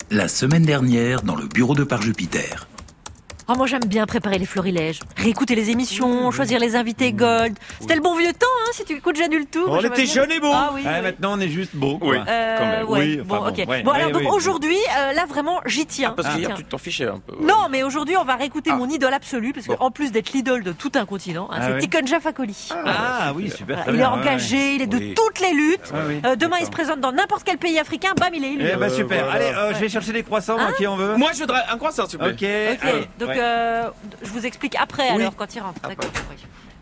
La semaine dernière, dans le bureau de Par Jupiter. Oh, moi j'aime bien préparer les florilèges, réécouter les émissions, choisir les invités gold. C'était le bon vieux temps, hein, si tu écoutes Jeanne le tout. On était jeunes et beaux. Ah oui, oui. Maintenant on est juste beaux. Oui, quoi. quand même. Ouais. Oui, Bon, enfin ok. bon, ouais. Bon, alors Ouais, donc oui. aujourd'hui, là vraiment, j'y tiens. Parce J'y qu'hier, tiens. tu t'en fichais un peu. Non, mais aujourd'hui, on va réécouter mon idole absolue, parce Bon. qu'en plus d'être l'idole de tout un continent, Ah c'est ouais. Tiken Jah Fakoly. Ah oui, super. Voilà, très il est bien, engagé, il est de Oui. toutes les luttes. Ouais, oui. Demain, il D'accord. se présente dans n'importe quel pays africain, bam, il est élu. Eh ben super. Voilà. Allez, je vais chercher des croissants, moi, qui en veut. Moi, je voudrais un croissant, s'il vous plaît. Ok. Ok, allez, donc ouais. je vous explique après, Oui. alors, quand il rentre. D'accord. Oui.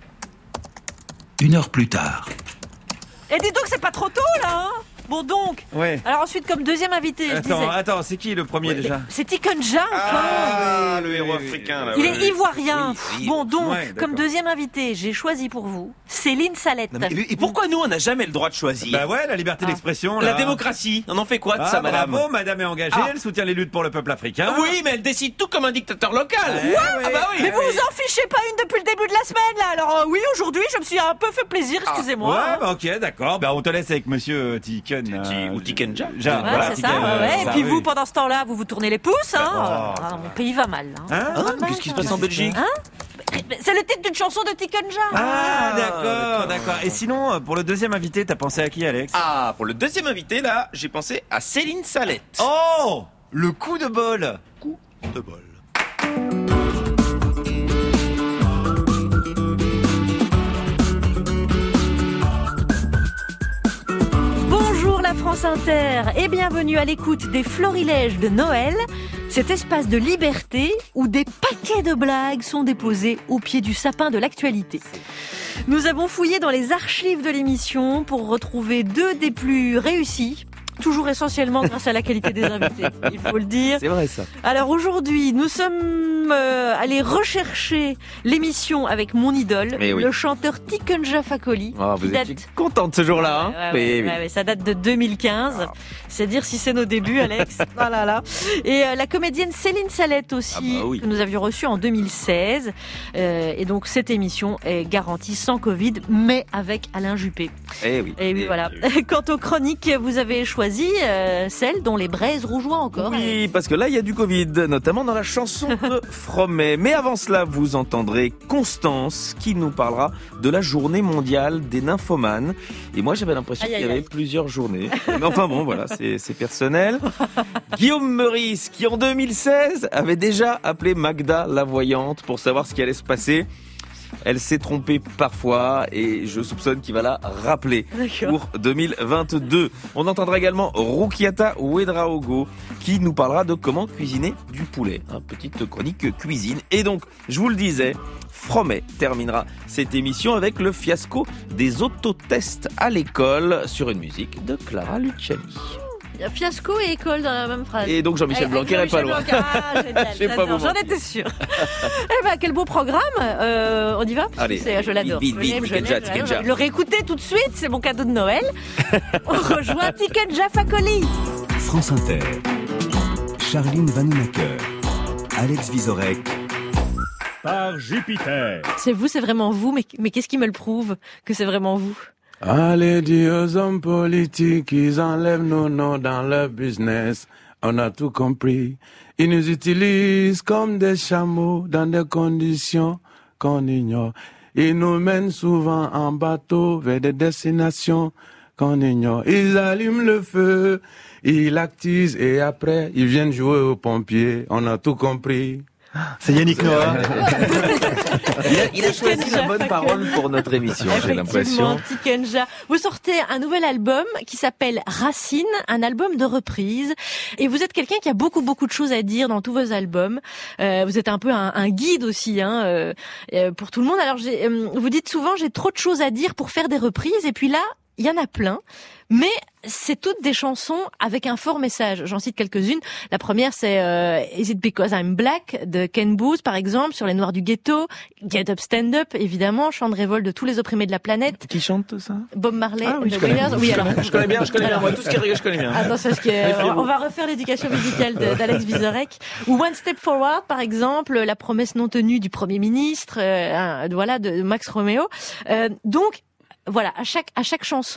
1 heure plus tard. Et dis donc, c'est pas trop tôt, là, hein. Bon, donc. Ouais. Alors ensuite, comme deuxième invité, je disais... Attends, c'est qui le premier déjà? C'est Tiken Jah, enfin. Ah, oui, le héros oui, africain, là. Il ouais, est ouais. ivoirien. Oui, oui. Bon, donc, Ouais, d'accord. comme deuxième invité, j'ai choisi pour vous Céline Salette. Non, mais- Et pourquoi nous, on n'a jamais le droit de choisir Bah ouais, la liberté d'expression. La là. démocratie, on en fait quoi de Ah, ça, madame? bravo, madame est engagée, Ah. elle soutient les luttes pour le peuple africain. Oui, mais elle décide tout comme un dictateur local. Ouais, Ah bah oui. Mais vous vous en fichez pas une depuis le début de la semaine, là. Alors oui, aujourd'hui, je me suis un peu fait plaisir, excusez-moi. Ouais, bah ok, d'accord. Bah on te laisse avec monsieur Tiken. Ou Tiken Jah. Jah, Ouais, voilà, c'est ça, Tiken, ouais. Et puis oui. vous, pendant ce temps-là, vous vous tournez les pouces, hein. Oh, Ah, mon pays va mal, hein. Hein Hein, qu'est-ce qui se passe en Belgique? C'est le titre d'une chanson de Tiken Jah. Ah, d'accord. Et sinon, pour le deuxième invité, t'as pensé à qui, Alex? Ah, pour le deuxième invité, là, j'ai pensé à Céline Salette. Oh, le coup de bol. Coup de bol. Bonjour la France Inter et bienvenue à l'écoute des Florilèges de Noël, cet espace de liberté où des paquets de blagues sont déposés au pied du sapin de l'actualité. Nous avons fouillé dans les archives de l'émission pour retrouver deux des plus réussis, toujours essentiellement grâce à la qualité des invités, il faut le dire. C'est vrai, ça. Alors aujourd'hui, nous sommes allés rechercher l'émission avec mon idole, Mais oui. le chanteur Tiken Jah Fakoly. Oh, qui vous date- étiez contente ce jour-là, hein? Ouais, ça date de 2015. C'est dire si c'est nos débuts, Alex. Oh là là. Et la comédienne Céline Salette aussi, Ah bah oui. que nous avions reçue en 2016. Et donc cette émission est garantie sans Covid, mais avec Alain Juppé. Eh oui. Et oui, voilà. Quant aux chroniques, vous avez choisi celles dont les braises rougeoient encore. Oui, parce que là, il y a du Covid, notamment dans la chanson de Fromet. Mais avant cela, vous entendrez Constance qui nous parlera de la journée mondiale des nymphomanes. Et moi, j'avais l'impression Aïe, qu'il y aïe, avait aïe. plusieurs journées. Mais enfin bon, voilà, c'est personnel. Guillaume Meurice, qui en 2016 avait déjà appelé Magda la voyante pour savoir ce qui allait se passer. Elle s'est trompée parfois et je soupçonne qu'il va la rappeler D'accord. pour 2022. On entendra également Roukiata Ouedraogo qui nous parlera de comment cuisiner du poulet. Petite chronique cuisine. Et donc, je vous le disais, Fromet terminera cette émission avec le fiasco des autotests à l'école sur une musique de Clara Luciani. Fiasco et école dans la même phrase. Et donc Jean-Michel Blanquer est pas loin. Génial, Je sais pas j'adore, vous j'en mentir. étais sûre. Eh ben, quel beau programme. On y va? Allez, Je l'adore. vite, Je vite, l'aime, Tiken je Jah, l'aime, Tiken je Jah. l'aime. Le réécouter tout de suite, c'est mon cadeau de Noël. On rejoint Tiken Jah Fakoly. France Inter, Charline Vanhoenacker, Alex Vizorek, Par Jupiter. C'est vous, c'est vraiment vous, mais qu'est-ce qui me le prouve que c'est vraiment vous? Allez dire aux hommes politiques, ils enlèvent nos noms dans leur business. On a tout compris. Ils nous utilisent comme des chameaux dans des conditions qu'on ignore. Ils nous mènent souvent en bateau vers des destinations qu'on ignore. Ils allument le feu, ils l'actisent et après, ils viennent jouer aux pompiers. On a tout compris. C'est Yannick Noah. Il a choisi la bonne parole pour notre émission, j'ai l'impression. Effectivement, Tiken Jah. Vous sortez un nouvel album qui s'appelle Racine, un album de reprise. Et vous êtes quelqu'un qui a beaucoup de choses à dire dans tous vos albums. Vous êtes un peu un guide aussi, pour tout le monde. Alors, vous dites souvent, j'ai trop de choses à dire pour faire des reprises. Et puis là, il y en a plein. Mais c'est toutes des chansons avec un fort message. J'en cite quelques-unes. La première, c'est Is It Because I'm Black de Ken Boothe, par exemple, sur les Noirs du ghetto. Get Up, Stand Up, évidemment, chant de révolte de tous les opprimés de la planète. Qui chante ça? Bob Marley. Ah oui, The je connais. Wailers. Oui, alors. Je connais bien. Moi, tout ce qui est reggae, je connais bien. Attends, parce que on va refaire l'éducation musicale d'Alex Vizorek. Ou One Step Forward, par exemple, la promesse non tenue du Premier ministre, de Max Romeo. Donc, voilà, à chaque chanson,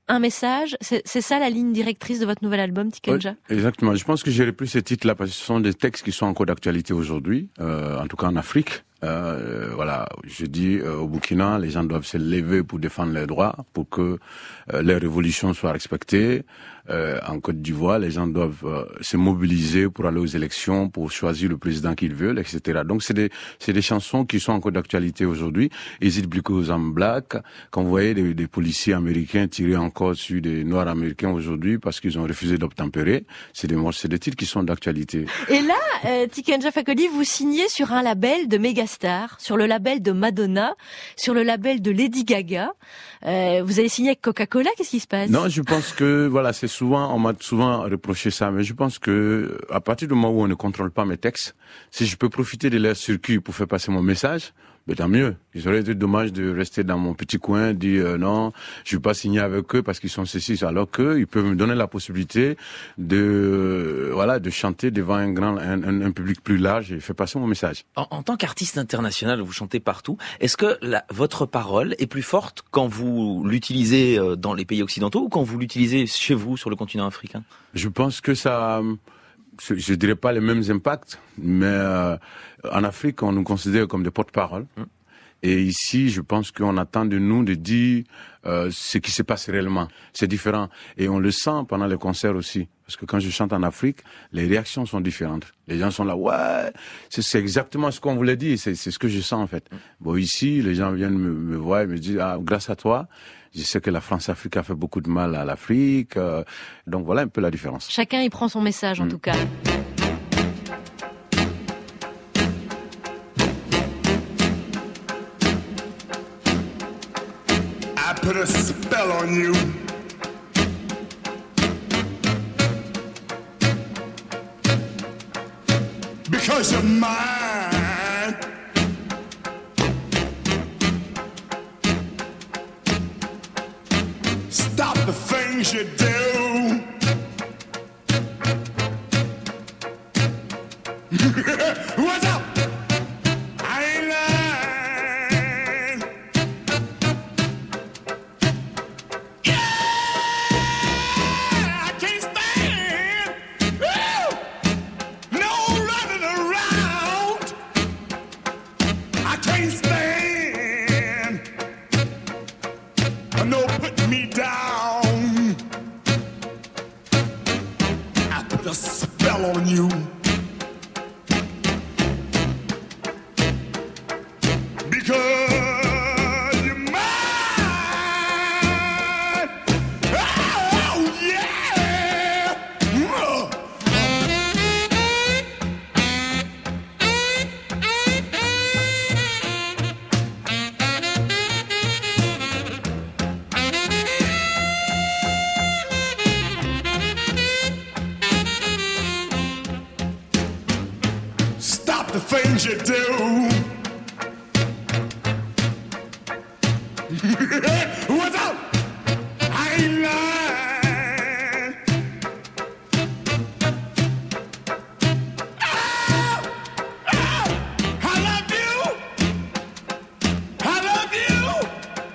un message. C'est ça la ligne directrice de votre nouvel album, Tikenja? Oui, exactement. Je pense que j'ai repris ces titres-là parce que ce sont des textes qui sont encore d'actualité aujourd'hui, en tout cas en Afrique. Voilà, je dis au Burkina, les gens doivent se lever pour défendre leurs droits, pour que les révolutions soient respectées. En Côte d'Ivoire, les gens doivent se mobiliser pour aller aux élections, pour choisir le président qu'ils veulent, etc. Donc c'est des chansons qui sont encore d'actualité aujourd'hui. Is it because I'm black? Quand vous voyez des policiers américains tirer encore sur des Noirs américains aujourd'hui parce qu'ils ont refusé d'obtempérer, c'est des titres qui sont d'actualité. Et là, Tikenja Fakoly, vous signez sur un label de mégastar, sur le label de Madonna, sur le label de Lady Gaga. Vous avez signé avec Coca-Cola, qu'est-ce qui se passe? Non, je pense que voilà, on m'a souvent reproché ça, mais je pense que à partir du moment où on ne contrôle pas mes textes, si je peux profiter de leur circuit pour faire passer mon message, ben tant mieux. Il aurait été dommage de rester dans mon petit coin, dire non, je vais pas signer avec eux parce qu'ils sont ceci, alors que ils peuvent me donner la possibilité de chanter devant un public plus large et faire passer mon message. En tant qu'artiste international, vous chantez partout. Est-ce que votre parole est plus forte quand vous l'utilisez dans les pays occidentaux ou quand vous l'utilisez chez vous sur le continent africain? Je pense que ça, je dirais pas les mêmes impacts, mais en Afrique, on nous considère comme des porte-parole. Et ici, je pense qu'on attend de nous de dire ce qui se passe réellement. C'est différent. Et on le sent pendant les concerts aussi. Parce que quand je chante en Afrique, les réactions sont différentes. Les gens sont là, ouais, c'est exactement ce qu'on voulait dire. C'est ce que je sens en fait. Bon, ici, les gens viennent me voir et me disent, ah, grâce à toi, je sais que la France-Afrique a fait beaucoup de mal à l'Afrique. Donc voilà un peu la différence. Chacun y prend son message en tout cas. I put a spell on you. Because you're mine. Stop the things you do. What's up? I ain't lying. Yeah, I can't stand. Woo! No running around. I can't stand. No putting me down. I put a spell on you. Because you're mine. Oh, yeah. Stop the things you do. What's up? I ain't lying. Oh, oh, I love you. I love you.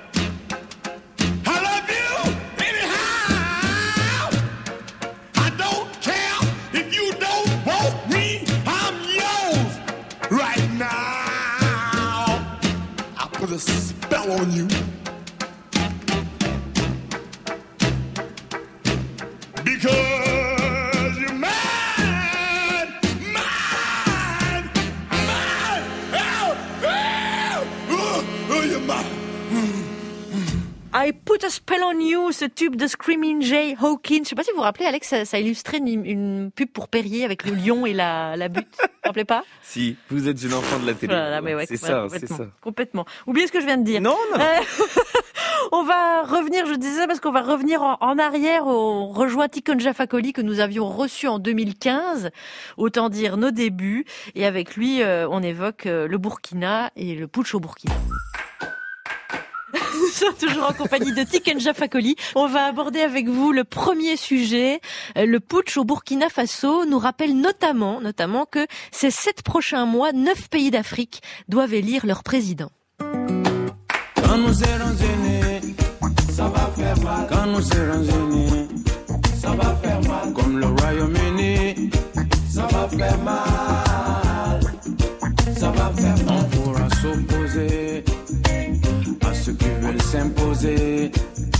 I love you. Anyhow, I don't care if you don't want me. I'm yours right now. I put a spell on you. Because you're mine, mine, mine. Oh, you're mine. I Put a Spell on You, ce tube de Screaming Jay Hawkins. Je sais pas si vous vous rappelez, Alex, ça illustrait une pub pour Perrier avec le lion et la butte. Vous vous rappelez pas? Si, vous êtes une enfant de la télé. Voilà, mais ouais, c'est voilà, ça, c'est ça. Complètement. Oubliez ce que je viens de dire. Non. On va revenir, je disais ça parce qu'on va revenir en arrière. On rejoint Tikenja Fakoly que nous avions reçu en 2015. Autant dire nos débuts. Et avec lui, on évoque le Burkina et le putsch au Burkina. Nous sommes toujours en compagnie de Tikenja Fakoly. On va aborder avec vous le premier sujet. Le putsch au Burkina Faso nous rappelle notamment que ces 7 prochains mois, 9 pays d'Afrique doivent élire leur président. Quand nous serons unis, ça va faire mal. Quand nous serons unis, ça va faire mal. Comme le Royaume-Uni, ça va faire mal. Ça va faire mal. On pourra s'opposer à ceux qui veulent s'imposer.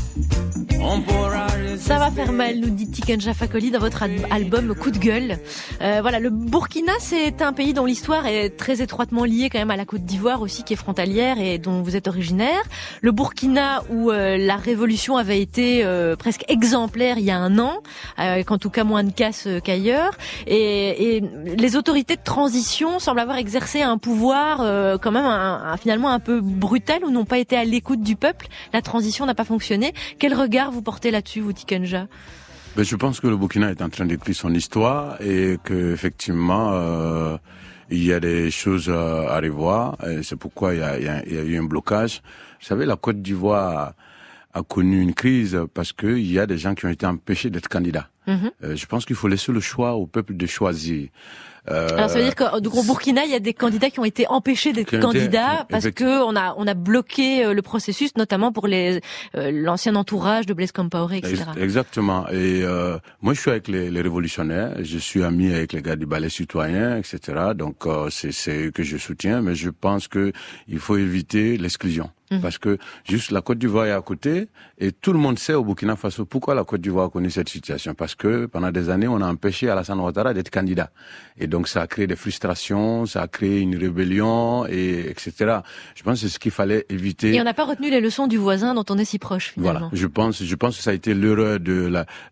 Ça va faire mal, nous dit Tiken Jah Fakoly dans votre album Coup de gueule. Voilà, le Burkina, c'est un pays dont l'histoire est très étroitement liée quand même à la Côte d'Ivoire aussi, qui est frontalière et dont vous êtes originaire. Le Burkina où la révolution avait été presque exemplaire il y a un an, qu'en tout cas moins de casse qu'ailleurs. Et les autorités de transition semblent avoir exercé un pouvoir quand même finalement un peu brutal, ou n'ont pas été à l'écoute du peuple. La transition n'a pas fonctionné. Quel regard vous portez là-dessus, vous, Tiken Jah? Ben, je pense que le Burkina est en train d'écrire son histoire et que effectivement il y a des choses à revoir. Et c'est pourquoi il y a eu un blocage. Vous savez, la Côte d'Ivoire a connu une crise parce que il y a des gens qui ont été empêchés d'être candidats. Je pense qu'il faut laisser le choix au peuple de choisir. Alors ça veut dire qu'au Burkina, il y a des candidats qui ont été empêchés d'être candidats parce que on a bloqué le processus, notamment pour l'ancien entourage de Blaise Compaoré, etc. Exactement. Et moi, je suis avec les révolutionnaires. Je suis ami avec les gars du Ballet Citoyen, etc. Donc c'est eux que je soutiens. Mais je pense que il faut éviter l'exclusion. Parce que juste la Côte d'Ivoire est à côté et tout le monde sait au Burkina Faso pourquoi la Côte d'Ivoire a connu cette situation. Parce que pendant des années, on a empêché Alassane Ouattara d'être candidat. Et donc ça a créé des frustrations, ça a créé une rébellion, etc. Je pense que c'est ce qu'il fallait éviter. Et on n'a pas retenu les leçons du voisin dont on est si proche finalement. Voilà, je pense que ça a été l'erreur de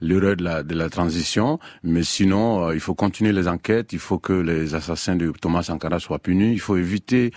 la transition. Mais sinon, il faut continuer les enquêtes. Il faut que les assassins de Thomas Sankara soient punis. Il faut éviter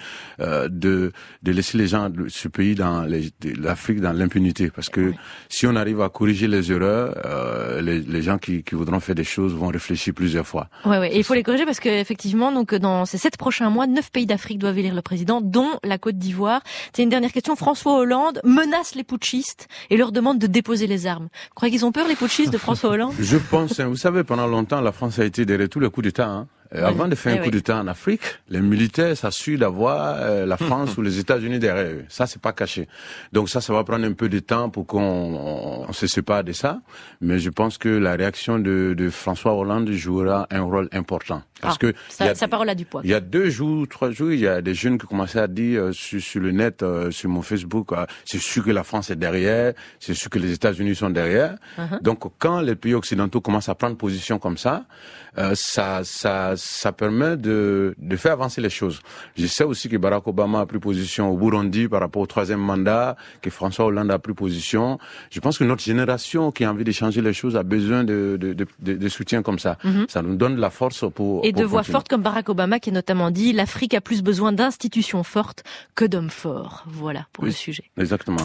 de laisser les gens ce pays dans l'Afrique dans l'impunité, parce que si on arrive à corriger les erreurs, les gens qui voudront faire des choses vont réfléchir plusieurs fois. Ouais. Et il faut les corriger parce que effectivement, donc dans ces 7 prochains mois, 9 pays d'Afrique doivent élire le président, dont la Côte d'Ivoire. C'est une dernière question. François Hollande menace les putschistes et leur demande de déposer les armes. Vous croyez qu'ils ont peur, les putschistes, de François Hollande? Je pense. Vous savez, pendant longtemps, la France a été derrière tous les coups d'État. Avant de faire un coup d'État en Afrique, les militaires s'assurent d'avoir la France ou les États-Unis derrière eux. Ça, c'est pas caché. Donc ça va prendre un peu de temps pour qu'on se sépare de ça. Mais je pense que la réaction de François Hollande jouera un rôle important. Parce que sa parole a du poids. Il y a 2 jours, 3 jours, il y a des jeunes qui commençaient à dire sur le net, sur mon Facebook, c'est sûr que la France est derrière, c'est sûr que les États-Unis sont derrière. Donc quand les pays occidentaux commencent à prendre position comme ça, ça permet de faire avancer les choses. Je sais aussi que Barack Obama a pris position au Burundi par rapport au 3e mandat, que François Hollande a pris position. Je pense que notre génération qui a envie de changer les choses a besoin de soutien comme ça. Ça nous donne de la force pour de voix fortes comme Barack Obama qui a notamment dit « L'Afrique a plus besoin d'institutions fortes que d'hommes forts ». Voilà pour le sujet. Exactement.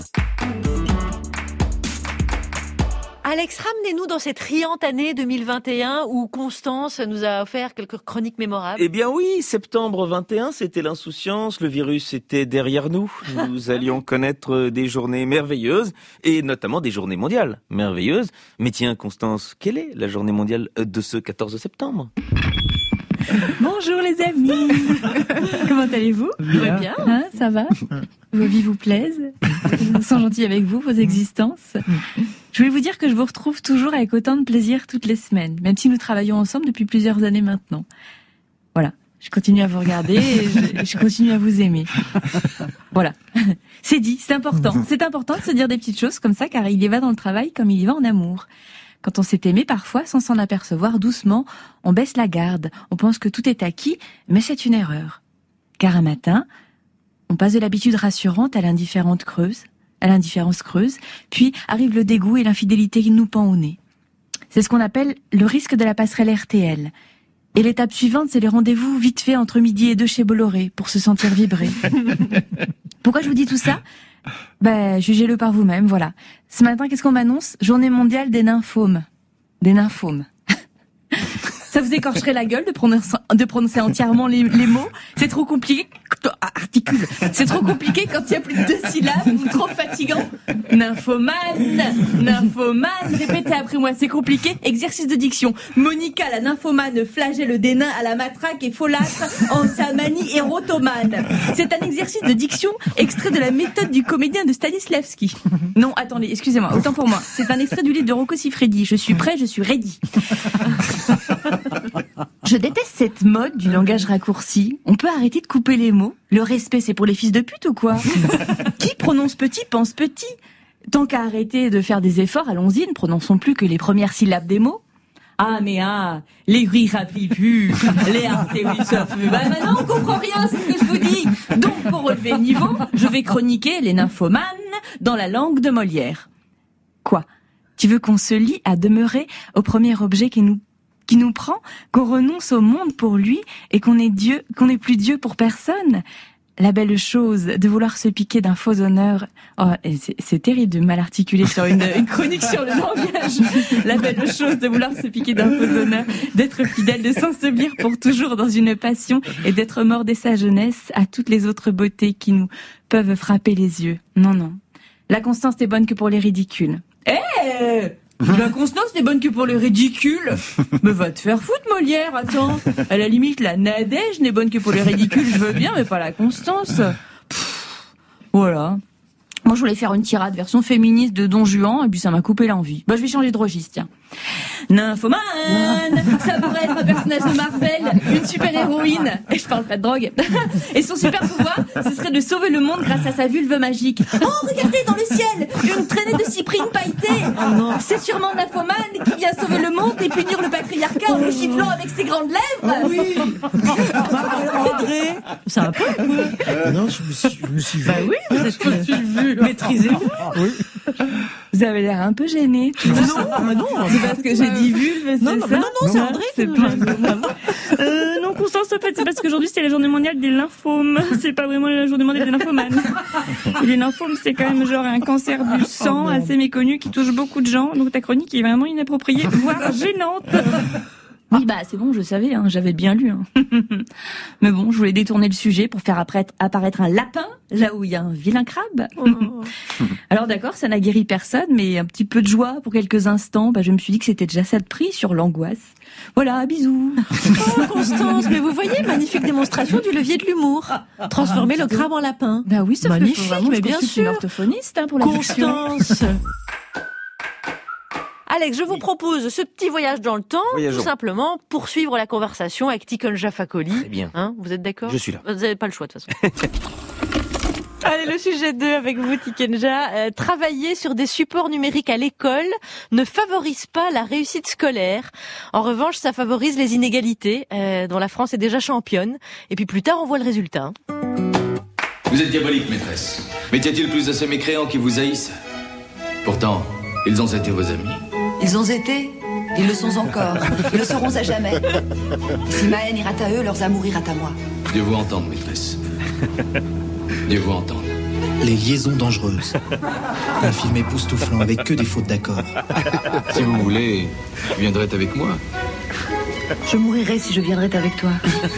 Alex, ramenez-nous dans cette riante année 2021 où Constance nous a offert quelques chroniques mémorables. Eh bien oui, septembre 21, c'était l'insouciance, le virus était derrière nous. Nous allions connaître des journées merveilleuses et notamment des journées mondiales merveilleuses. Mais tiens, Constance, quelle est la journée mondiale de ce 14 septembre ? Bonjour les amis. Comment allez-vous ? Bien. Hein, ça va ? Vos vies vous plaisent ? Ils sont gentils avec vous, vos existences ? Je voulais vous dire que je vous retrouve toujours avec autant de plaisir toutes les semaines, même si nous travaillons ensemble depuis plusieurs années maintenant. Voilà, je continue à vous regarder et je continue à vous aimer. Voilà, c'est dit, c'est important. C'est important de se dire des petites choses comme ça, car il y va dans le travail comme il y va en amour. Quand on s'est aimé, parfois, sans s'en apercevoir, doucement, on baisse la garde, on pense que tout est acquis, mais c'est une erreur. Car un matin, on passe de l'habitude rassurante à l'indifférence creuse, puis arrive le dégoût et l'infidélité qui nous pend au nez. C'est ce qu'on appelle le risque de la passerelle RTL. Et l'étape suivante, c'est les rendez-vous vite fait entre midi et 2 chez Bolloré, pour se sentir vibrer. Pourquoi je vous dis tout ça ? Jugez-le par vous-même, voilà. Ce matin, qu'est-ce qu'on m'annonce ? Journée mondiale des nymphomes. Des nymphomes. Ça vous écorcherait la gueule de prononcer entièrement les mots ? C'est trop compliqué articule. C'est trop compliqué quand il y a plus de 2 syllabes ou trop fatigant. Nymphomane, répétez après moi, c'est compliqué. Exercice de diction. Monica, la nymphomane, flagelle des nains à la matraque et folâtre en sa manie érotomane. C'est un exercice de diction extrait de la méthode du comédien de Stanislavski. Non, attendez, excusez-moi, autant pour moi. C'est un extrait du livre de Rocco Siffredi. Je suis prêt, je suis ready. Je déteste cette mode du langage raccourci. On peut arrêter de couper les mots. Le respect, c'est pour les fils de pute ou quoi? Qui prononce petit pense petit. Tant qu'à arrêter de faire des efforts, allons-y, ne prononçons plus que les premières syllabes des mots. Les gris rappelent plus, les artéries sauf. Maintenant on comprend rien, c'est ce que je vous dis. Donc pour relever le niveau, je vais chroniquer les nymphomanes dans la langue de Molière. Quoi? Tu veux qu'on se lie à demeurer au premier objet qui nous prend, qu'on renonce au monde pour lui et qu'on est plus Dieu pour personne? La belle chose de vouloir se piquer d'un faux honneur. Oh, c'est terrible de mal articuler sur une chronique sur le langage. La belle chose de vouloir se piquer d'un faux honneur, d'être fidèle, de s'ensevelir pour toujours dans une passion et d'être mort dès sa jeunesse à toutes les autres beautés qui nous peuvent frapper les yeux. Non. La constance n'est bonne que pour les ridicules. La constance n'est bonne que pour les ridicules. Mais va te faire foutre, Molière, attends. À la limite, la Nadège n'est bonne que pour les ridicules, je veux bien, mais pas la constance. Voilà. Moi, je voulais faire une tirade version féministe de Don Juan, et puis ça m'a coupé l'envie. Je vais changer de registre, tiens. Nymphomane, ça pourrait être un personnage de Marvel, une super-héroïne, et je parle pas de drogue. Et son super pouvoir, ce serait de sauver le monde grâce à sa vulve magique. Oh, regardez dans le ciel, une traînée de cyprines pailletées. C'est sûrement Nymphomane qui vient sauver le monde et punir le patriarcat en le giflant avec ses grandes lèvres. Oui. André, c'est un peu quoi. Non, je me suis vu. Bah oui, vous êtes maîtrisez-vous. Oui. Vous avez l'air un peu gêné. Non, c'est parce que j'ai dit vulve, non, c'est André qui nous gêne. Non, Constance, en fait, c'est parce qu'aujourd'hui c'est la journée mondiale des lymphomes. C'est pas vraiment la journée mondiale des lymphomanes. Et les lymphomes, c'est quand même genre un cancer du sang assez méconnu qui touche beaucoup de gens. Donc ta chronique est vraiment inappropriée, voire gênante. Oui, c'est bon, je savais, j'avais bien lu. Mais bon, je voulais détourner le sujet pour faire apparaître un lapin là où il y a un vilain crabe. Alors d'accord, ça n'a guéri personne, mais un petit peu de joie pour quelques instants, je me suis dit que c'était déjà ça de prix sur l'angoisse. Voilà, bisous. Oh, Constance, mais vous voyez, magnifique démonstration du levier de l'humour. Transformer le crabe en lapin. Bah oui, ça magnifique, fait vraiment, mais bien sûr. Une orthophoniste pour la diction. Constance. Alex, je vous propose ce petit voyage dans le temps, tout simplement, pour suivre la conversation avec Tikenja Fakoly. Très bien. Vous êtes d'accord? Je suis là. Vous n'avez pas le choix, de toute façon. Allez, le sujet 2 avec vous, Tikenja. Travailler sur des supports numériques à l'école ne favorise pas la réussite scolaire. En revanche, ça favorise les inégalités, dont la France est déjà championne. Et puis plus tard, on voit le résultat. Vous êtes diabolique, maîtresse. Mais y a-t-il plus de ces mécréants qui vous haïssent? Pourtant, ils ont été vos amis. Ils ont été, ils le sont encore, ils le seront à jamais. Si ma haine ira à eux, leurs amours iront à moi. Dieu vous entende, maîtresse. Dieu vous entende. Les liaisons dangereuses. Un film époustouflant avec que des fautes d'accord. Si vous voulez, vous viendrez avec moi. Je mourirai si je viendrais avec toi.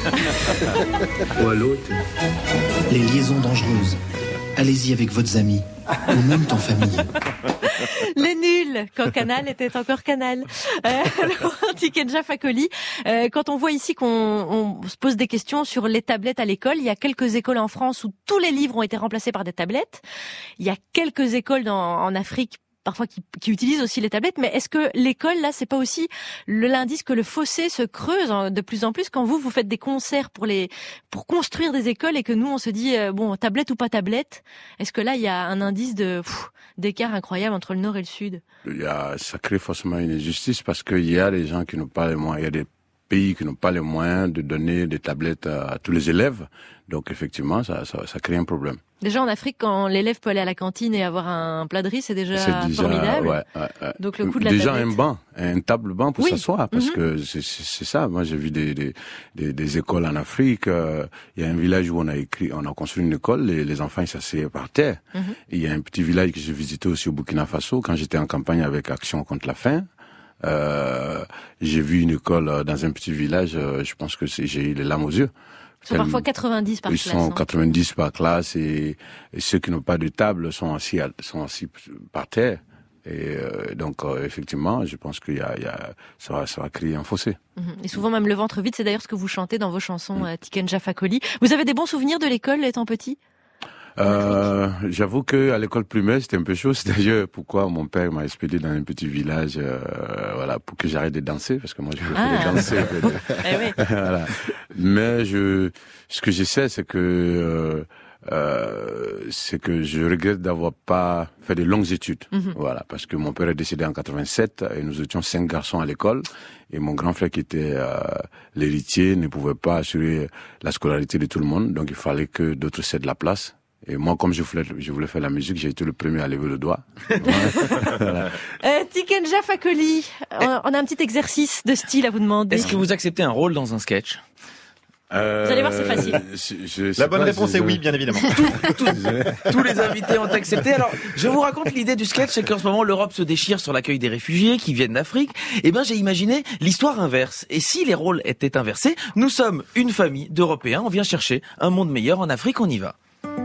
Ou à l'autre. Les liaisons dangereuses. Allez-y avec vos amis, ou même en famille. Les nuls, quand Canal était encore Canal. Alors, Tikenja Fakoly, quand on voit ici qu'on se pose des questions sur les tablettes à l'école, il y a quelques écoles en France où tous les livres ont été remplacés par des tablettes. Il y a quelques écoles en Afrique parfois qui utilisent aussi les tablettes, mais est-ce que l'école, là, c'est pas aussi l'indice que le fossé se creuse de plus en plus quand vous faites des concerts pour construire des écoles et que nous, on se dit, tablette ou pas tablette, est-ce que là, il y a un indice d'écart incroyable entre le nord et le sud? Ça crée forcément une injustice parce qu'il y a des gens qui n'ont pas les moyens, il y a des pays qui n'ont pas les moyens de donner des tablettes à tous les élèves. Donc effectivement, ça crée un problème. Déjà en Afrique, quand l'élève peut aller à la cantine et avoir un plat de riz, c'est déjà formidable. Ouais. Donc le coût de la déjà tablette. un table-banc pour s'asseoir, parce que c'est ça. Moi, j'ai vu des écoles en Afrique. Il y a un village où on a construit une école, les enfants ils s'asseyaient par terre. Et il y a un petit village que j'ai visité aussi au Burkina Faso quand j'étais en campagne avec Action contre la faim. J'ai vu une école dans un petit village. Je pense que j'ai eu les larmes aux yeux. Ils sont parfois 90 par Ils classe. sont 90 par classe et ceux qui n'ont pas de table sont assis par terre. Et donc effectivement, je pense qu'il y a ça va créer un fossé. Et souvent même le ventre vide, c'est d'ailleurs ce que vous chantez dans vos chansons Tiken Jah Fakoly. Vous avez des bons souvenirs de l'école étant petit? J'avoue que à l'école primaire c'était un peu chaud. C'est d'ailleurs pourquoi mon père m'a expédié dans un petit village, voilà, pour que j'arrête de danser, parce que moi je préférais danser. Voilà. Mais ce que je sais, c'est que je regrette d'avoir pas fait de longues études. Voilà, parce que mon père est décédé en 87 et nous étions 5 garçons à l'école et mon grand frère qui était l'héritier ne pouvait pas assurer la scolarité de tout le monde, donc il fallait que d'autres cèdent la place. Et moi, comme je voulais faire la musique, j'ai été le premier à lever le doigt. Voilà. Tiken Jah Fakoly, on a un petit exercice de style à vous demander. Est-ce que vous acceptez un rôle dans un sketch? Vous allez voir, c'est facile. La bonne réponse est oui, bien évidemment. Tous les invités ont accepté. Alors, je vous raconte l'idée du sketch, c'est qu'en ce moment, l'Europe se déchire sur l'accueil des réfugiés qui viennent d'Afrique. Eh ben, j'ai imaginé l'histoire inverse. Et si les rôles étaient inversés, nous sommes une famille d'Européens, on vient chercher un monde meilleur en Afrique, on y va.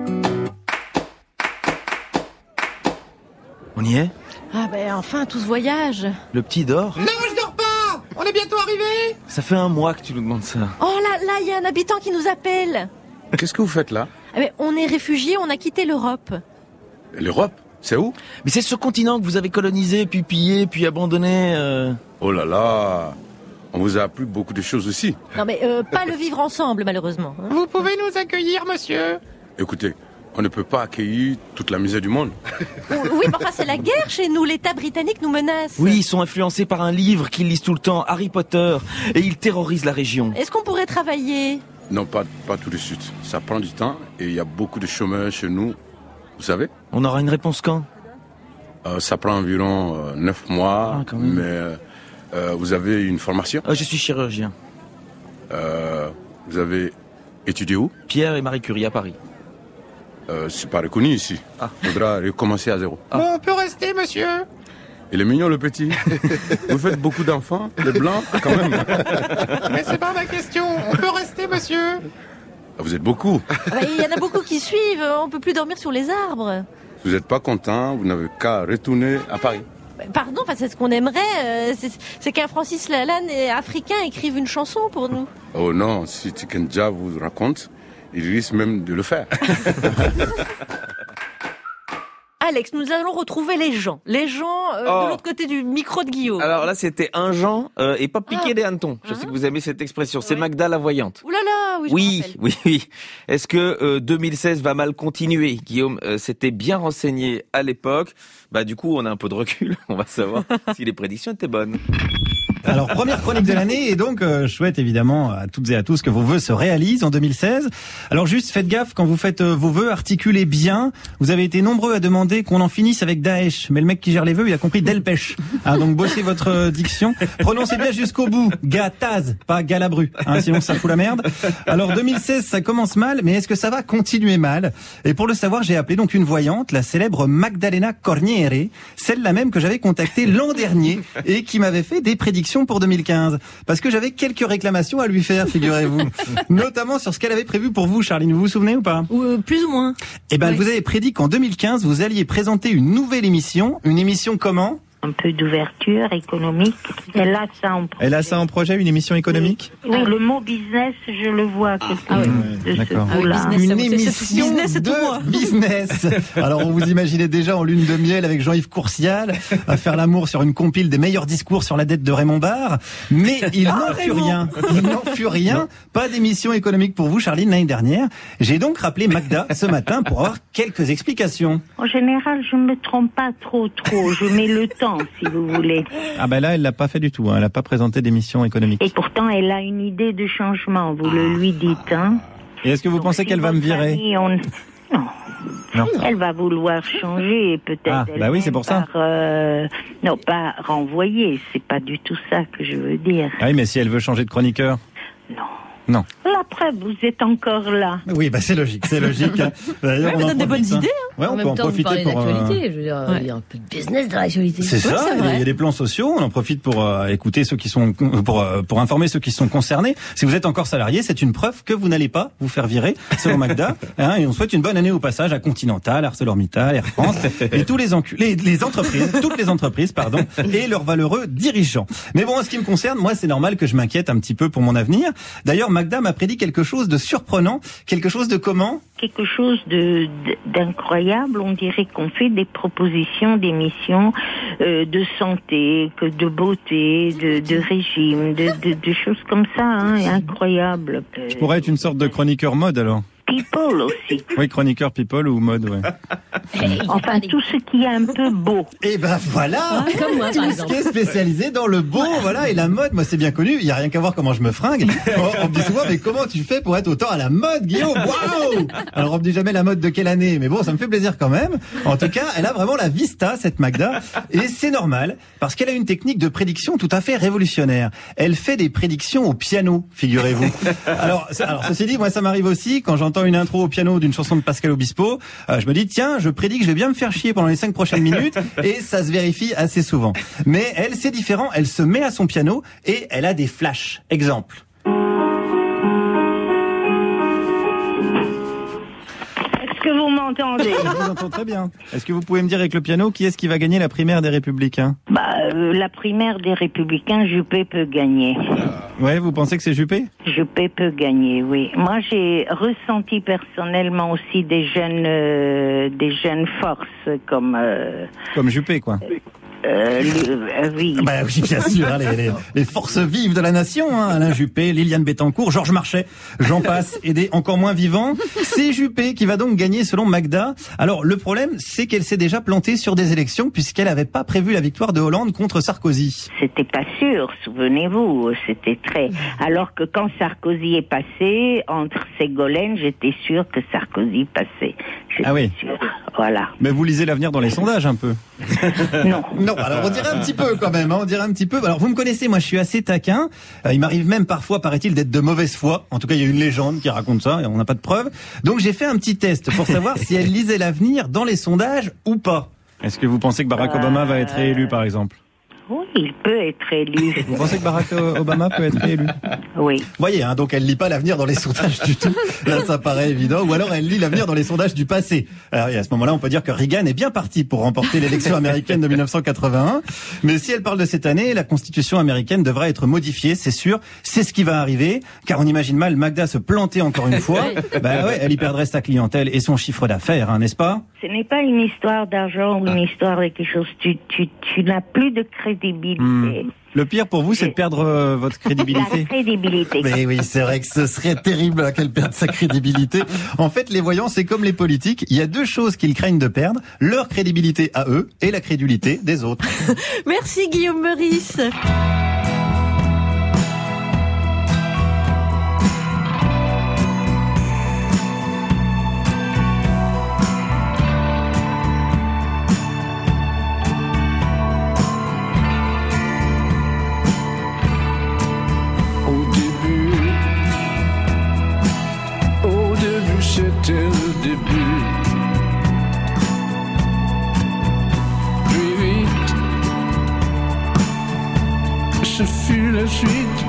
On y est? Ah ben enfin, tout ce voyage. Le petit dort? Non, je dors pas. On est bientôt arrivés. Ça fait un mois que tu nous demandes ça. Oh là, il y a un habitant qui nous appelle. Qu'est-ce que vous faites là? On est réfugiés, on a quitté l'Europe. L'Europe? C'est où? Mais c'est ce continent que vous avez colonisé, puis pillé, puis abandonné. Oh là là, on vous a appris beaucoup de choses aussi. Non mais pas le vivre ensemble, malheureusement. Vous pouvez nous accueillir, monsieur? Écoutez, on ne peut pas accueillir toute la misère du monde. Oui, mais enfin, c'est la guerre chez nous. L'État britannique nous menace. Oui, ils sont influencés par un livre qu'ils lisent tout le temps, Harry Potter, et ils terrorisent la région. Est-ce qu'on pourrait travailler? Non, pas tout de suite. Ça prend du temps et il y a beaucoup de chômeurs chez nous. Vous savez? On aura une réponse quand? Ça prend environ 9 mois, mais vous avez une formation? Je suis chirurgien. Vous avez étudié où? Pierre et Marie Curie à Paris. C'est pas reconnu ici. Il faudra recommencer à zéro. Bon, on peut rester, monsieur? Il est mignon, le petit. Vous faites beaucoup d'enfants, les blancs, quand même. Mais c'est pas ma question. On peut rester, monsieur? Vous êtes beaucoup. Il y en a beaucoup qui suivent. On peut plus dormir sur les arbres. Vous n'êtes pas content, vous n'avez qu'à retourner à Paris. Pardon, c'est ce qu'on aimerait. C'est qu'un Francis Lalanne africain écrive une chanson pour nous. Oh non, si Tiken Jah vous raconte, il risque même de le faire. Alex, nous allons retrouver les gens. Les gens de l'autre côté du micro de Guillaume. Alors là, c'était un Jean et pas piquer des hannetons. Je sais que vous aimez cette expression. C'est Magda la voyante. Ouh là là, oui, je me rappelle. Oui. Est-ce que 2016 va mal continuer? Guillaume s'était bien renseigné à l'époque. Du coup, on a un peu de recul. On va savoir si les prédictions étaient bonnes. Alors, première chronique de l'année, et donc je souhaite évidemment à toutes et à tous que vos vœux se réalisent en 2016. Alors juste, faites gaffe, quand vous faites vos vœux, articulez bien. Vous avez été nombreux à demander qu'on en finisse avec Daesh, mais le mec qui gère les vœux, il a compris Delpech. Donc bossez votre diction. Prononcez bien jusqu'au bout. Gataz, pas Galabru, sinon ça fout la merde. Alors 2016, ça commence mal, mais est-ce que ça va continuer mal? Et pour le savoir, j'ai appelé donc une voyante, la célèbre Magdalena Corniere, celle-là même que j'avais contactée l'an dernier et qui m'avait fait des prédictions pour 2015. Parce que j'avais quelques réclamations à lui faire, figurez-vous. Notamment sur ce qu'elle avait prévu pour vous, Charline. Vous vous souvenez ou pas? Plus ou moins. Eh ben, elle vous avait prédit qu'en 2015, vous alliez présenter une nouvelle émission. Une émission comment? Un peu d'ouverture économique. Elle a ça en projet. Elle a ça en projet, une émission économique? Oui, le mot business, je le vois de ce coup-là. Une émission de business. Alors, on vous imaginait déjà en lune de miel avec Jean-Yves Courcial à faire l'amour sur une compile des meilleurs discours sur la dette de Raymond Barre. Mais il n'en fut rien. Il n'en fut rien. Pas d'émission économique pour vous, Charline, l'année dernière. J'ai donc rappelé Magda ce matin pour avoir quelques explications. En général, je ne me trompe pas trop. Je mets le temps, si vous voulez. Là, elle l'a pas fait du tout. Elle n'a pas présenté d'émission économique. Et pourtant, elle a une idée de changement. Vous le lui dites, Et est-ce que vous pensez qu'elle va me virer? Non. Elle va vouloir changer, peut-être. Oui, c'est pour ça. Non, pas renvoyer. C'est pas du tout ça que je veux dire. Oui, mais si elle veut changer de chroniqueur? Non. La preuve, vous êtes encore là. Oui, bah c'est logique. Hein. D'ailleurs, on donne des bonnes idées. Ouais, on peut en profiter pour. Je veux dire, il y a un peu de business dans l'actualité. C'est ça. Il y a des plans sociaux. On en profite pour écouter ceux qui sont pour informer ceux qui sont concernés. Si vous êtes encore salarié, c'est une preuve que vous n'allez pas vous faire virer, selon Magda. Et on souhaite une bonne année au passage à Continental, ArcelorMittal, Air France et tous les entreprises, toutes les entreprises, et leurs valeureux dirigeants. Mais bon, en ce qui me concerne, moi, c'est normal que je m'inquiète un petit peu pour mon avenir. D'ailleurs, Magda m'a prédit quelque chose de surprenant, quelque chose de comment ? Quelque chose d'incroyable. On dirait qu'on fait des propositions d'émissions de santé, de beauté, de régime, de choses comme ça, incroyables. Je pourrais être une sorte de chroniqueur mode alors. People aussi. Oui, chroniqueur people ou mode, ouais. Enfin, tout ce qui est un peu beau. Et ben voilà, comme moi, tout ce qui est spécialisé dans le beau, voilà, et la mode, moi c'est bien connu, il y a rien qu'à voir comment je me fringue. On me dit souvent, mais comment tu fais pour être autant à la mode, Guillaume? Waouh! Alors on me dit jamais la mode de quelle année, mais bon, ça me fait plaisir quand même. En tout cas, elle a vraiment la vista, cette Magda, et c'est normal, parce qu'elle a une technique de prédiction tout à fait révolutionnaire. Elle fait des prédictions au piano, figurez-vous. Alors ceci dit, moi ça m'arrive aussi, quand j'entends une intro au piano d'une chanson de Pascal Obispo, je me dis tiens, je prédis que je vais bien me faire chier pendant les 5 prochaines minutes, et ça se vérifie assez souvent. Mais elle, c'est différent, elle se met à son piano et elle a des flashs. Exemple. Est-ce que vous m'entendez? Je vous entends très bien. Est-ce que vous pouvez me dire avec le piano qui est-ce qui va gagner la primaire des Républicains? La primaire des Républicains, Juppé peut gagner. Ouais, vous pensez que c'est Juppé? Juppé peut gagner, oui. Moi, j'ai ressenti personnellement aussi des jeunes forces comme Juppé, quoi. Oui. Bah oui, bien sûr, les forces vives de la nation, Alain Juppé, Liliane Bettencourt, Georges Marchais, j'en passe, et des encore moins vivants. C'est Juppé qui va donc gagner selon Magda. Alors le problème, c'est qu'elle s'est déjà plantée sur des élections puisqu'elle n'avait pas prévu la victoire de Hollande contre Sarkozy. C'était pas sûr, souvenez-vous, c'était très... Alors que quand Sarkozy est passé, entre Ségolène, j'étais sûre que Sarkozy passait. Ah oui. Sûre. Voilà. Mais vous lisez l'avenir dans les sondages un peu. Non, alors on dirait un petit peu quand même, on dirait un petit peu. Alors vous me connaissez, moi je suis assez taquin. Il m'arrive même parfois, paraît-il, d'être de mauvaise foi. En tout cas, il y a une légende qui raconte ça et on n'a pas de preuves. Donc j'ai fait un petit test pour savoir si elle lisait l'avenir dans les sondages ou pas. Est-ce que vous pensez que Barack Obama va être réélu par exemple? Oui, il peut être élu. Vous pensez que Barack Obama peut être réélu? Oui. Vous voyez, donc elle lit pas l'avenir dans les sondages du tout. Là, ça paraît évident. Ou alors elle lit l'avenir dans les sondages du passé. Alors, et à ce moment-là, on peut dire que Reagan est bien parti pour remporter l'élection américaine de 1981. Mais si elle parle de cette année, la Constitution américaine devra être modifiée, c'est sûr. C'est ce qui va arriver. Car on imagine mal Magda se planter encore une fois. Elle y perdrait sa clientèle et son chiffre d'affaires, n'est-ce pas? Ce n'est pas une histoire d'argent ou une histoire de quelque chose. Tu n'as plus de crédibilité. Le pire pour vous, c'est de perdre votre crédibilité. La crédibilité. Mais oui, c'est vrai que ce serait terrible qu'elle perde sa crédibilité. En fait, les voyants, c'est comme les politiques. Il y a 2 choses qu'ils craignent de perdre. Leur crédibilité à eux et la crédulité des autres. Merci Guillaume Meurice. C'était le début. Puis vite, ce fut la suite.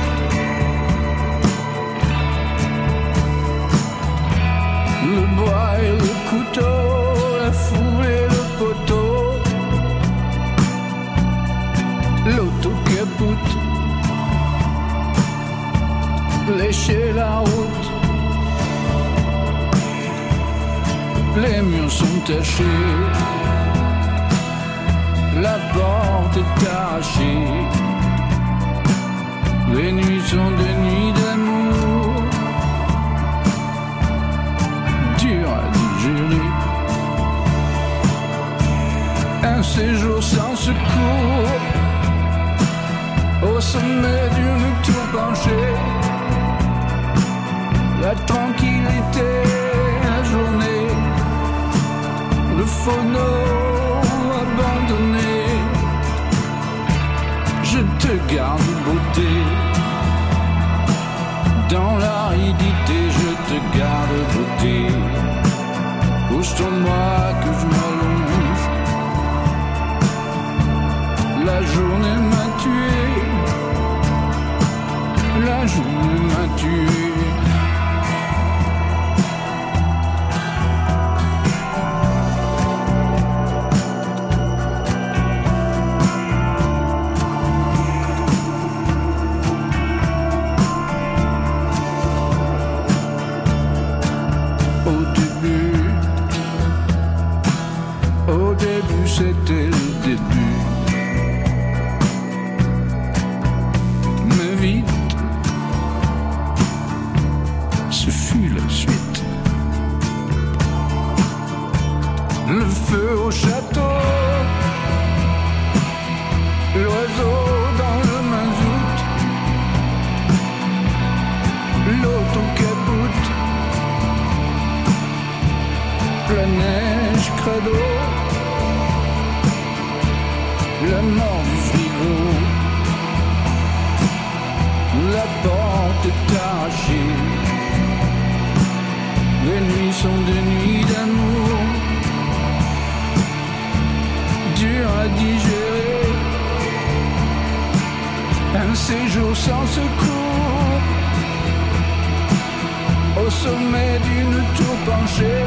Le bois et le couteau, la foule et le poteau, l'auto-capoute, lécher la route. Les murs sont tachés, la porte est arrachée. Les nuits sont des nuits d'amour, dures à digérer. Un séjour sans secours, au sommet d'une tour penchée. La tranquillité, la journée. Le phono abandonné, je te garde beauté dans la ride La journée m'a tué. La journée m'a tué. Au début, c'était le début. Mais vite, ce fut la suite. Le feu au château, l'oiseau dans le mazout, l'auto-capoute, la neige credo. La mort du frigo, la porte est arrachée. Les nuits sont des nuits d'amour, dur à digérer. Un séjour sans secours, au sommet d'une tour penchée.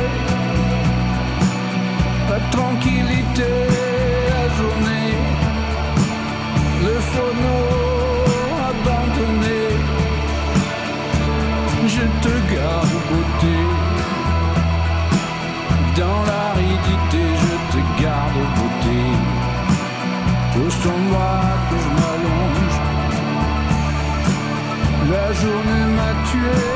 La tranquillité, la journée. Le phono abandonné, je te garde beauté. Dans l'aridité, je te garde beauté. Pousse ton bras que je m'allonge. La journée m'a tué.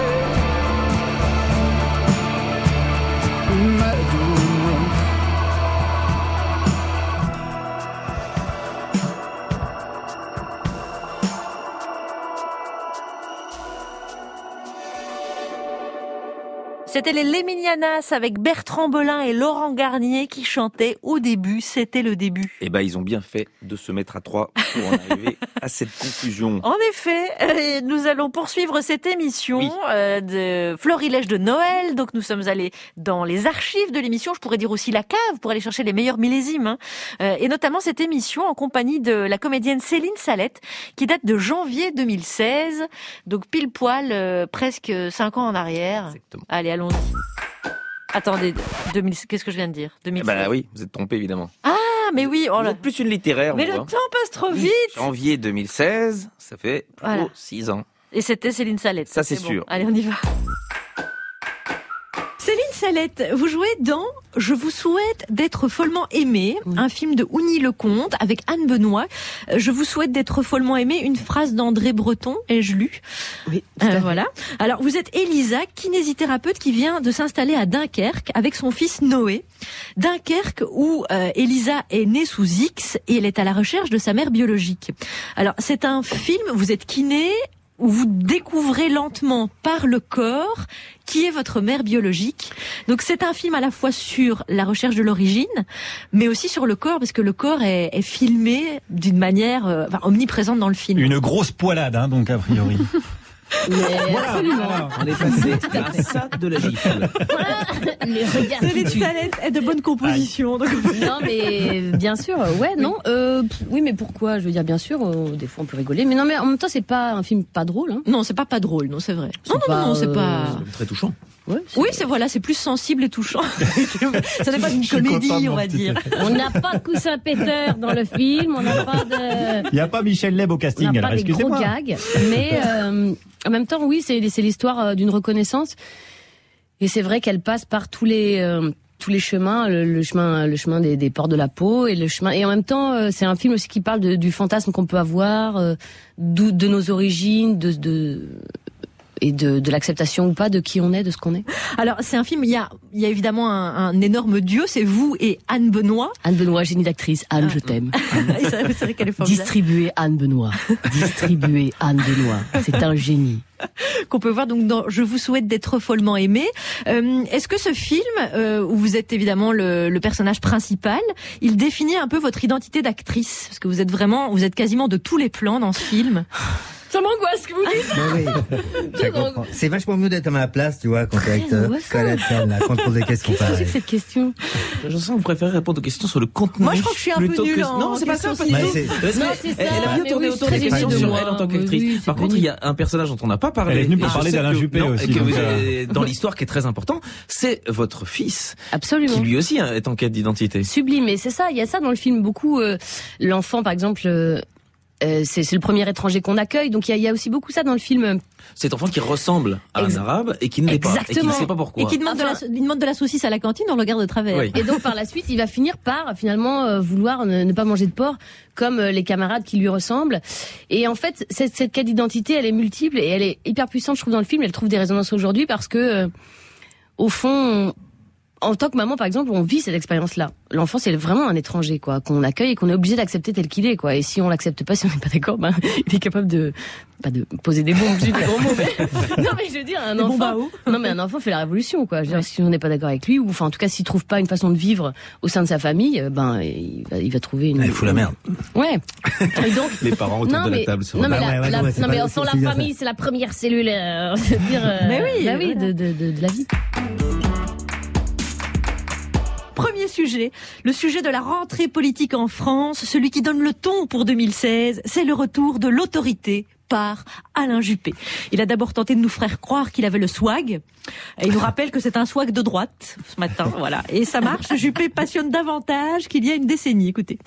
M'a doué. C'était les Léminianas avec Bertrand Belin et Laurent Garnier qui chantaient Au début, c'était le début. Eh ben, ils ont bien fait de se mettre à trois pour en arriver à cette conclusion. En effet, nous allons poursuivre cette émission de Florilège de Noël. Donc nous sommes allés dans les archives de l'émission, je pourrais dire aussi la cave, pour aller chercher les meilleurs millésimes. Et notamment cette émission en compagnie de la comédienne Céline Salette, qui date de janvier 2016. Donc pile poil, presque 5 ans en arrière. Exactement. Allez, allons-y. Attendez, qu'est-ce que je viens de dire 2016. Bah oui, vous êtes trompé évidemment. Ah, mais oui. Vous êtes plus une littéraire. Mais vous, le temps passe trop vite. Janvier 2016, ça fait plutôt 6 ans. Et c'était Céline Salette. Ça, c'est sûr. Bon. Allez, on y va. Céline Salette, vous jouez dans Je vous souhaite d'être follement aimé, un film de Ouni Lecomte avec Anne Benoît. Je vous souhaite d'être follement aimé, une phrase d'André Breton, ai-je lu. Oui. Voilà. Alors, vous êtes Elisa, kinésithérapeute qui vient de s'installer à Dunkerque avec son fils Noé. Dunkerque où Elisa est née sous X et elle est à la recherche de sa mère biologique. Alors, c'est un film, vous êtes kiné, où vous découvrez lentement par le corps qui est votre mère biologique. Donc c'est un film à la fois sur la recherche de l'origine, mais aussi sur le corps, parce que le corps est filmé d'une manière omniprésente dans le film. Une grosse poilade, hein, donc a priori. Mais voilà, absolument. alors. On est passé à ça de la gifle. Les regards Céline qui tuent. Salette est de bonne composition. Donc... Non, mais bien sûr, ouais, non. Oui, mais pourquoi? Je veux dire, bien sûr, des fois on peut rigoler. Mais non, mais en même temps, c'est pas un film pas drôle. Hein. Non, c'est pas drôle, non, c'est vrai. Non, c'est pas... C'est très touchant. Ouais, oui, c'est plus sensible et touchant. Ça n'est pas une comédie, on va dire. On n'a pas de coussin péteur dans le film, on n'a pas de... Il n'y a pas Michel Leb au casting, on n'a alors pas des gros excusez-moi. gags, mais en même temps, oui, c'est l'histoire d'une reconnaissance. Et c'est vrai qu'elle passe par tous les chemins, le chemin des pores de la peau et le chemin. Et en même temps, c'est un film aussi qui parle du fantasme qu'on peut avoir, de nos origines, et de l'acceptation ou pas de qui on est, de ce qu'on est. Alors, c'est un film, il y a évidemment un énorme duo, c'est vous et Anne Benoît. Anne Benoît, génie d'actrice. Anne, je t'aime. C'est vrai qu'elle est formidable. Distribuer Anne Benoît. Distribuer Anne Benoît. C'est un génie. Qu'on peut voir donc dans Je vous souhaite d'être follement aimé. Est-ce que ce film, où vous êtes évidemment le personnage principal, il définit un peu votre identité d'actrice? Parce que vous êtes quasiment de tous les plans dans ce film. Ça m'angoisse ce que vous dites. Oui, je comprends. C'est vachement mieux d'être à ma place, tu vois, quand t'es acteur, quand la scène, là, quand on te pose des questions Qu'est-ce que c'est pareilles. que cette question? Je sens que vous préférez répondre aux questions sur le contenu. Moi, je crois que je suis un peu plutôt nulle que... en Non, c'est pas ça, pas du Bah, tout. c'est- Parce Non, que c'est ça. elle a bien Mais tourné oui, autour c'est des très questions pénible, sur moi. elle en tant Oui, qu'actrice. oui, c'est Par contre, il y a un personnage dont on n'a pas parlé. Elle est venue pour Et je parler sais d'Alain que- Juppé non, aussi, et que donc, vous avez- dans l'histoire qui est très important, c'est votre fils. Absolument. Qui lui aussi est en quête d'identité. Sublime, et c'est ça, il y a ça dans le film beaucoup. L'enfant, par exemple, c'est le premier étranger qu'on accueille, donc il y a aussi beaucoup ça dans le film. Cet enfant qui ressemble à un arabe et qui ne l'est pas. Et qui ne sait pas pourquoi. Et qui demande, il demande de la saucisse à la cantine, on le regarde de travers. Oui. Et donc par la suite, il va finir par finalement vouloir ne pas manger de porc comme les camarades qui lui ressemblent. Et en fait, cette quête d'identité, elle est multiple et elle est hyper puissante, je trouve, dans le film. Elle trouve des résonances aujourd'hui parce que, au fond, en tant que maman, par exemple, on vit cette expérience-là. L'enfant, c'est vraiment un étranger, quoi, qu'on accueille et qu'on est obligé d'accepter tel qu'il est, quoi. Et si on l'accepte pas, si on n'est pas d'accord, ben, il est capable de, pas de poser des bombes, des gros mots, mais, non, mais je veux dire, un enfant, non, mais un enfant fait la révolution, quoi. Je veux dire, si on n'est pas d'accord avec lui, ou, enfin, en tout cas, s'il trouve pas une façon de vivre au sein de sa famille, ben, il va trouver une. Il fout la merde. Ouais. Et donc. Les parents autour de la table se non, mais regardent. non, mais enfin, la famille, c'est la première cellule, Mais oui, bah oui, de la vie. Premier sujet, le sujet de la rentrée politique en France, celui qui donne le ton pour 2016, c'est le retour de l'autorité par Alain Juppé. Il a d'abord tenté de nous faire croire qu'il avait le swag. Et il nous rappelle que c'est un swag de droite ce matin, voilà. Et ça marche, Juppé passionne davantage qu'il y a une décennie, écoutez.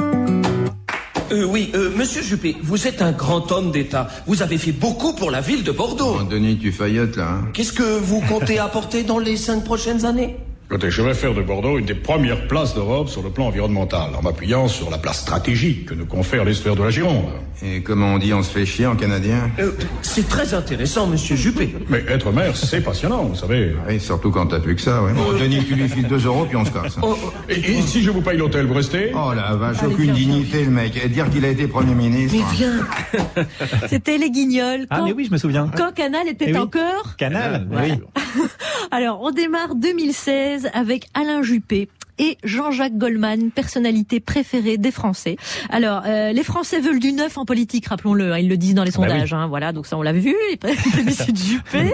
Monsieur Juppé, vous êtes un grand homme d'État. Vous avez fait beaucoup pour la ville de Bordeaux. Oh, Denis, tu faillotes là. Hein. Qu'est-ce que vous comptez apporter dans les 5 prochaines années? Écoutez, je vais faire de Bordeaux une des premières places d'Europe sur le plan environnemental, en m'appuyant sur la place stratégique que nous confère l'estuaire de la Gironde. Et comment on dit, on se fait chier en canadien? C'est très intéressant, monsieur Juppé. Mais être maire, c'est passionnant, vous savez. Oui, surtout quand t'as plus que ça, ouais. Bon, Denis, tu lui files 2 € puis on se casse. Hein. Et si je vous paye l'hôtel, vous restez? Oh la vache, aucune dignité, le mec. Et dire qu'il a été Premier ministre. Mais viens. C'était les Guignols. Ah, mais oui, je me souviens. Quand Canal était Eh oui. encore. Canal, Voilà. oui. Alors, on démarre 2016 avec Alain Juppé et Jean-Jacques Goldman, personnalité préférée des Français. Alors, les Français veulent du neuf en politique, rappelons-le, hein, ils le disent dans les sondages, hein, voilà, donc ça on l'a vu, plébiscite Juppé.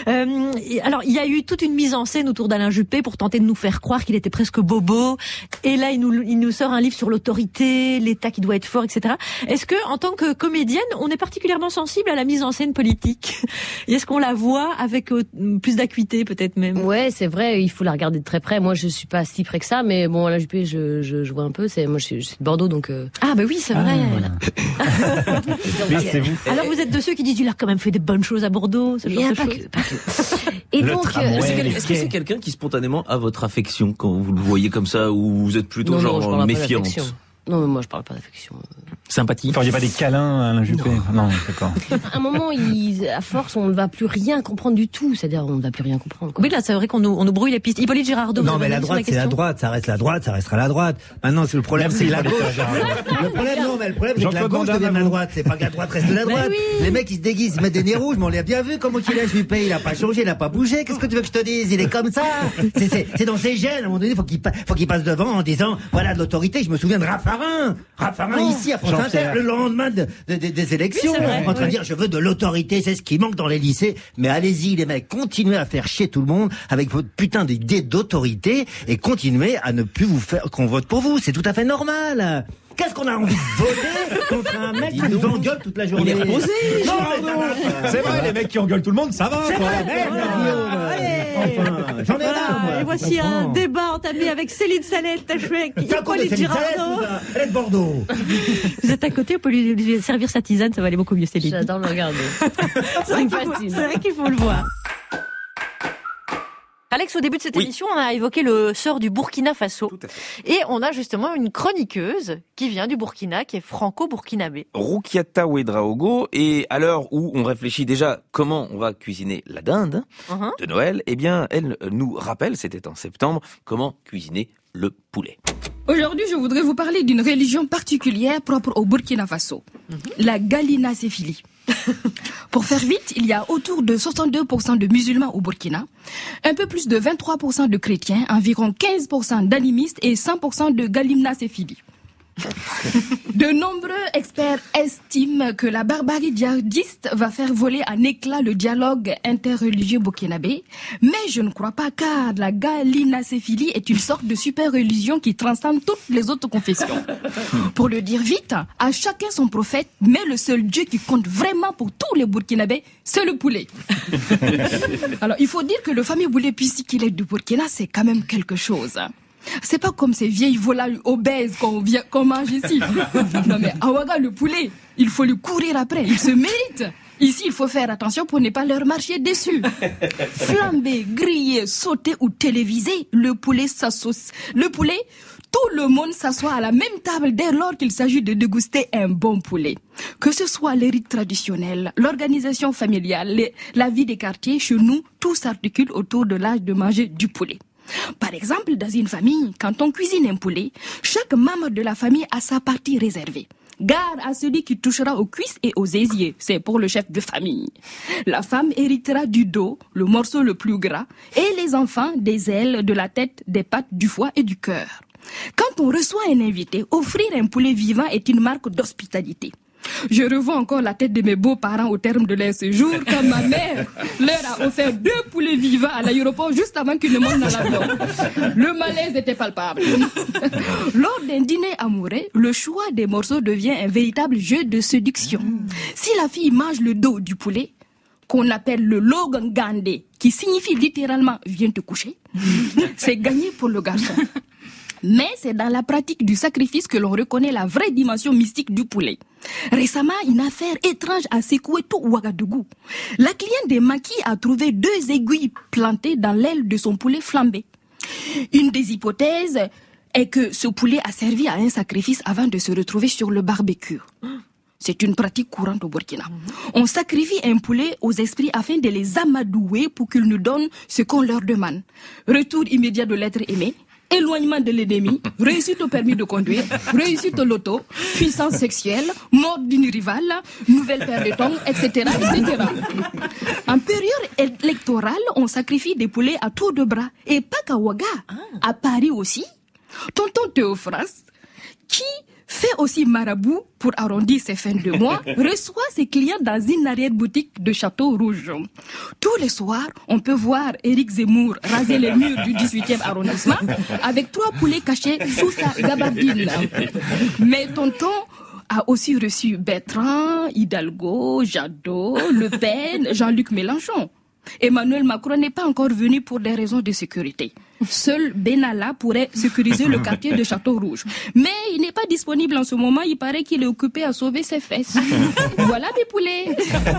Alors, il y a eu toute une mise en scène autour d'Alain Juppé pour tenter de nous faire croire qu'il était presque bobo, et là il nous sort un livre sur l'autorité, l'État qui doit être fort, etc. Est-ce que, en tant que comédienne, on est particulièrement sensible à la mise en scène politique? Et est-ce qu'on la voit avec plus d'acuité, peut-être même? Ouais, c'est vrai, il faut la regarder de très près. Moi, je suis pas si près que ça, mais bon, Alain Juppé, je vois un peu. Moi, je suis de Bordeaux, donc. Ah bah oui, c'est vrai. Voilà. Oui, c'est vous. Alors vous êtes de ceux qui disent il a quand même fait des bonnes choses à Bordeaux, ce genre de choses. Pas que. Et Le donc, tramway, est-ce que c'est quelqu'un qui spontanément a votre affection quand vous le voyez comme ça, ou vous êtes plutôt non, je genre parle pas méfiante? d'affection. Non, mais moi, je parle pas d'affection. Sympathie. Vous feriez pas des câlins à Alain Juppé? Non, d'accord. À un moment, à force, on ne va plus rien comprendre du tout. C'est-à-dire, on ne va plus rien comprendre. Quoi. Oui, là, c'est vrai qu'on nous brouille les pistes. Hippolyte Girardot. Non, mais la droite, c'est la droite, ça reste la droite, ça restera la droite. Maintenant, c'est le problème, c'est la gauche. Le problème, non, mais le problème, c'est que la gauche devient la droite. C'est pas que la droite reste la droite. Les mecs, ils se déguisent, ils mettent des nez rouges, mais on l'a bien vu comment il est, Juppé. Il a pas changé, il a pas bougé. Qu'est-ce que tu veux que je te dise? Il est comme ça. C'est dans ses gènes. À un moment donné, faut qu'il passe devant en disant, voilà, de l'autorité. Je me souviens de Raffarin ici, à France Inter, le lendemain des élections, oui, vrai, en train de dire, je veux de l'autorité, c'est ce qui manque dans les lycées. Mais allez-y, les mecs, continuez à faire chier tout le monde avec votre putain d'idée d'autorité et continuez à ne plus vous faire qu'on vote pour vous. C'est tout à fait normal. Qu'est-ce qu'on a envie de voter contre un mec qui nous engueule toute la journée? Il est reposé. Non, mais ça va. C'est vrai, les mecs qui engueulent tout le monde, ça va. C'est quoi. vrai, enfin, j'en ai là, moi. Et voici un débat entamé avec Céline Salette, Hippolyte Girardot. Elle est de Bordeaux. Vous êtes à côté, on peut lui servir sa tisane, ça va aller beaucoup mieux, Céline. J'adore le regarder. C'est vrai qu'il faut le voir. Alex, au début de cette émission, on a évoqué le sort du Burkina Faso. Et on a justement une chroniqueuse qui vient du Burkina, qui est franco-burkinabé. Roukiata Ouedraogo, et à l'heure où on réfléchit déjà comment on va cuisiner la dinde de Noël, eh bien, elle nous rappelle, c'était en septembre, comment cuisiner le poulet. Aujourd'hui, je voudrais vous parler d'une religion particulière propre au Burkina Faso, la gallinacéphilie. Pour faire vite, il y a autour de 62% de musulmans au Burkina, un peu plus de 23% de chrétiens, environ 15% d'animistes et 100% de gallinacéphilie. De nombreux experts estiment que la barbarie djihadiste va faire voler en éclats le dialogue interreligieux burkinabé, mais je ne crois pas, car la gallinacéphilie est une sorte de super religion qui transcende toutes les autres confessions. Pour le dire vite, à chacun son prophète, mais le seul Dieu qui compte vraiment pour tous les Burkinabés, c'est le poulet. Alors il faut dire que le fameux poulet pisciculé du Burkina, c'est quand même quelque chose. C'est pas comme ces vieilles volailles obèses qu'on mange ici. Non mais à Ouaga, le poulet, il faut lui courir après, il se mérite. Ici, il faut faire attention pour ne pas leur marcher dessus. Flambé, grillé, sauté ou télévisé, le poulet s'associe. Le poulet, tout le monde s'assoit à la même table dès lors qu'il s'agit de déguster un bon poulet. Que ce soit les rites traditionnels, l'organisation familiale, la vie des quartiers, chez nous, tout s'articule autour de l'âge de manger du poulet. Par exemple, dans une famille, quand on cuisine un poulet, chaque membre de la famille a sa partie réservée. Gare à celui qui touchera aux cuisses et aux aisiers, c'est pour le chef de famille. La femme héritera du dos, le morceau le plus gras, et les enfants des ailes, de la tête, des pattes, du foie et du cœur. Quand on reçoit un invité, offrir un poulet vivant est une marque d'hospitalité. Je revois encore la tête de mes beaux-parents au terme de leur séjour quand ma mère leur a offert 2 poulets vivants à l'aéroport juste avant qu'ils ne montent dans l'avion. Le malaise était palpable. Lors d'un dîner amoureux, le choix des morceaux devient un véritable jeu de séduction. Si la fille mange le dos du poulet, qu'on appelle le logangande, qui signifie littéralement « viens te coucher », c'est gagné pour le garçon. Mais c'est dans la pratique du sacrifice que l'on reconnaît la vraie dimension mystique du poulet. Récemment, une affaire étrange a secoué tout Ouagadougou. La cliente des maquis a trouvé 2 aiguilles plantées dans l'aile de son poulet flambé. Une des hypothèses est que ce poulet a servi à un sacrifice avant de se retrouver sur le barbecue. C'est une pratique courante au Burkina. On sacrifie un poulet aux esprits afin de les amadouer pour qu'ils nous donnent ce qu'on leur demande. Retour immédiat de l'être aimé, éloignement de l'ennemi, réussite au permis de conduire, réussite au loto, puissance sexuelle, mort d'une rivale, nouvelle paire de tongs, etc., etc. En période électorale, on sacrifie des poulets à tour de bras. Et pas qu'à Ouaga, à Paris aussi. Tonton Théophras, qui fait aussi marabout pour arrondir ses fins de mois, reçoit ses clients dans une arrière-boutique de Château Rouge. Tous les soirs, on peut voir Éric Zemmour raser les murs du 18e arrondissement avec 3 poulets cachés sous sa gabardine. Mais tonton a aussi reçu Bertrand, Hidalgo, Jadot, Le Pen, Jean-Luc Mélenchon. Emmanuel Macron n'est pas encore venu pour des raisons de sécurité. Seul Benalla pourrait sécuriser le quartier de Château Rouge. Mais il n'est pas disponible en ce moment, il paraît qu'il est occupé à sauver ses fesses. Voilà mes poulets.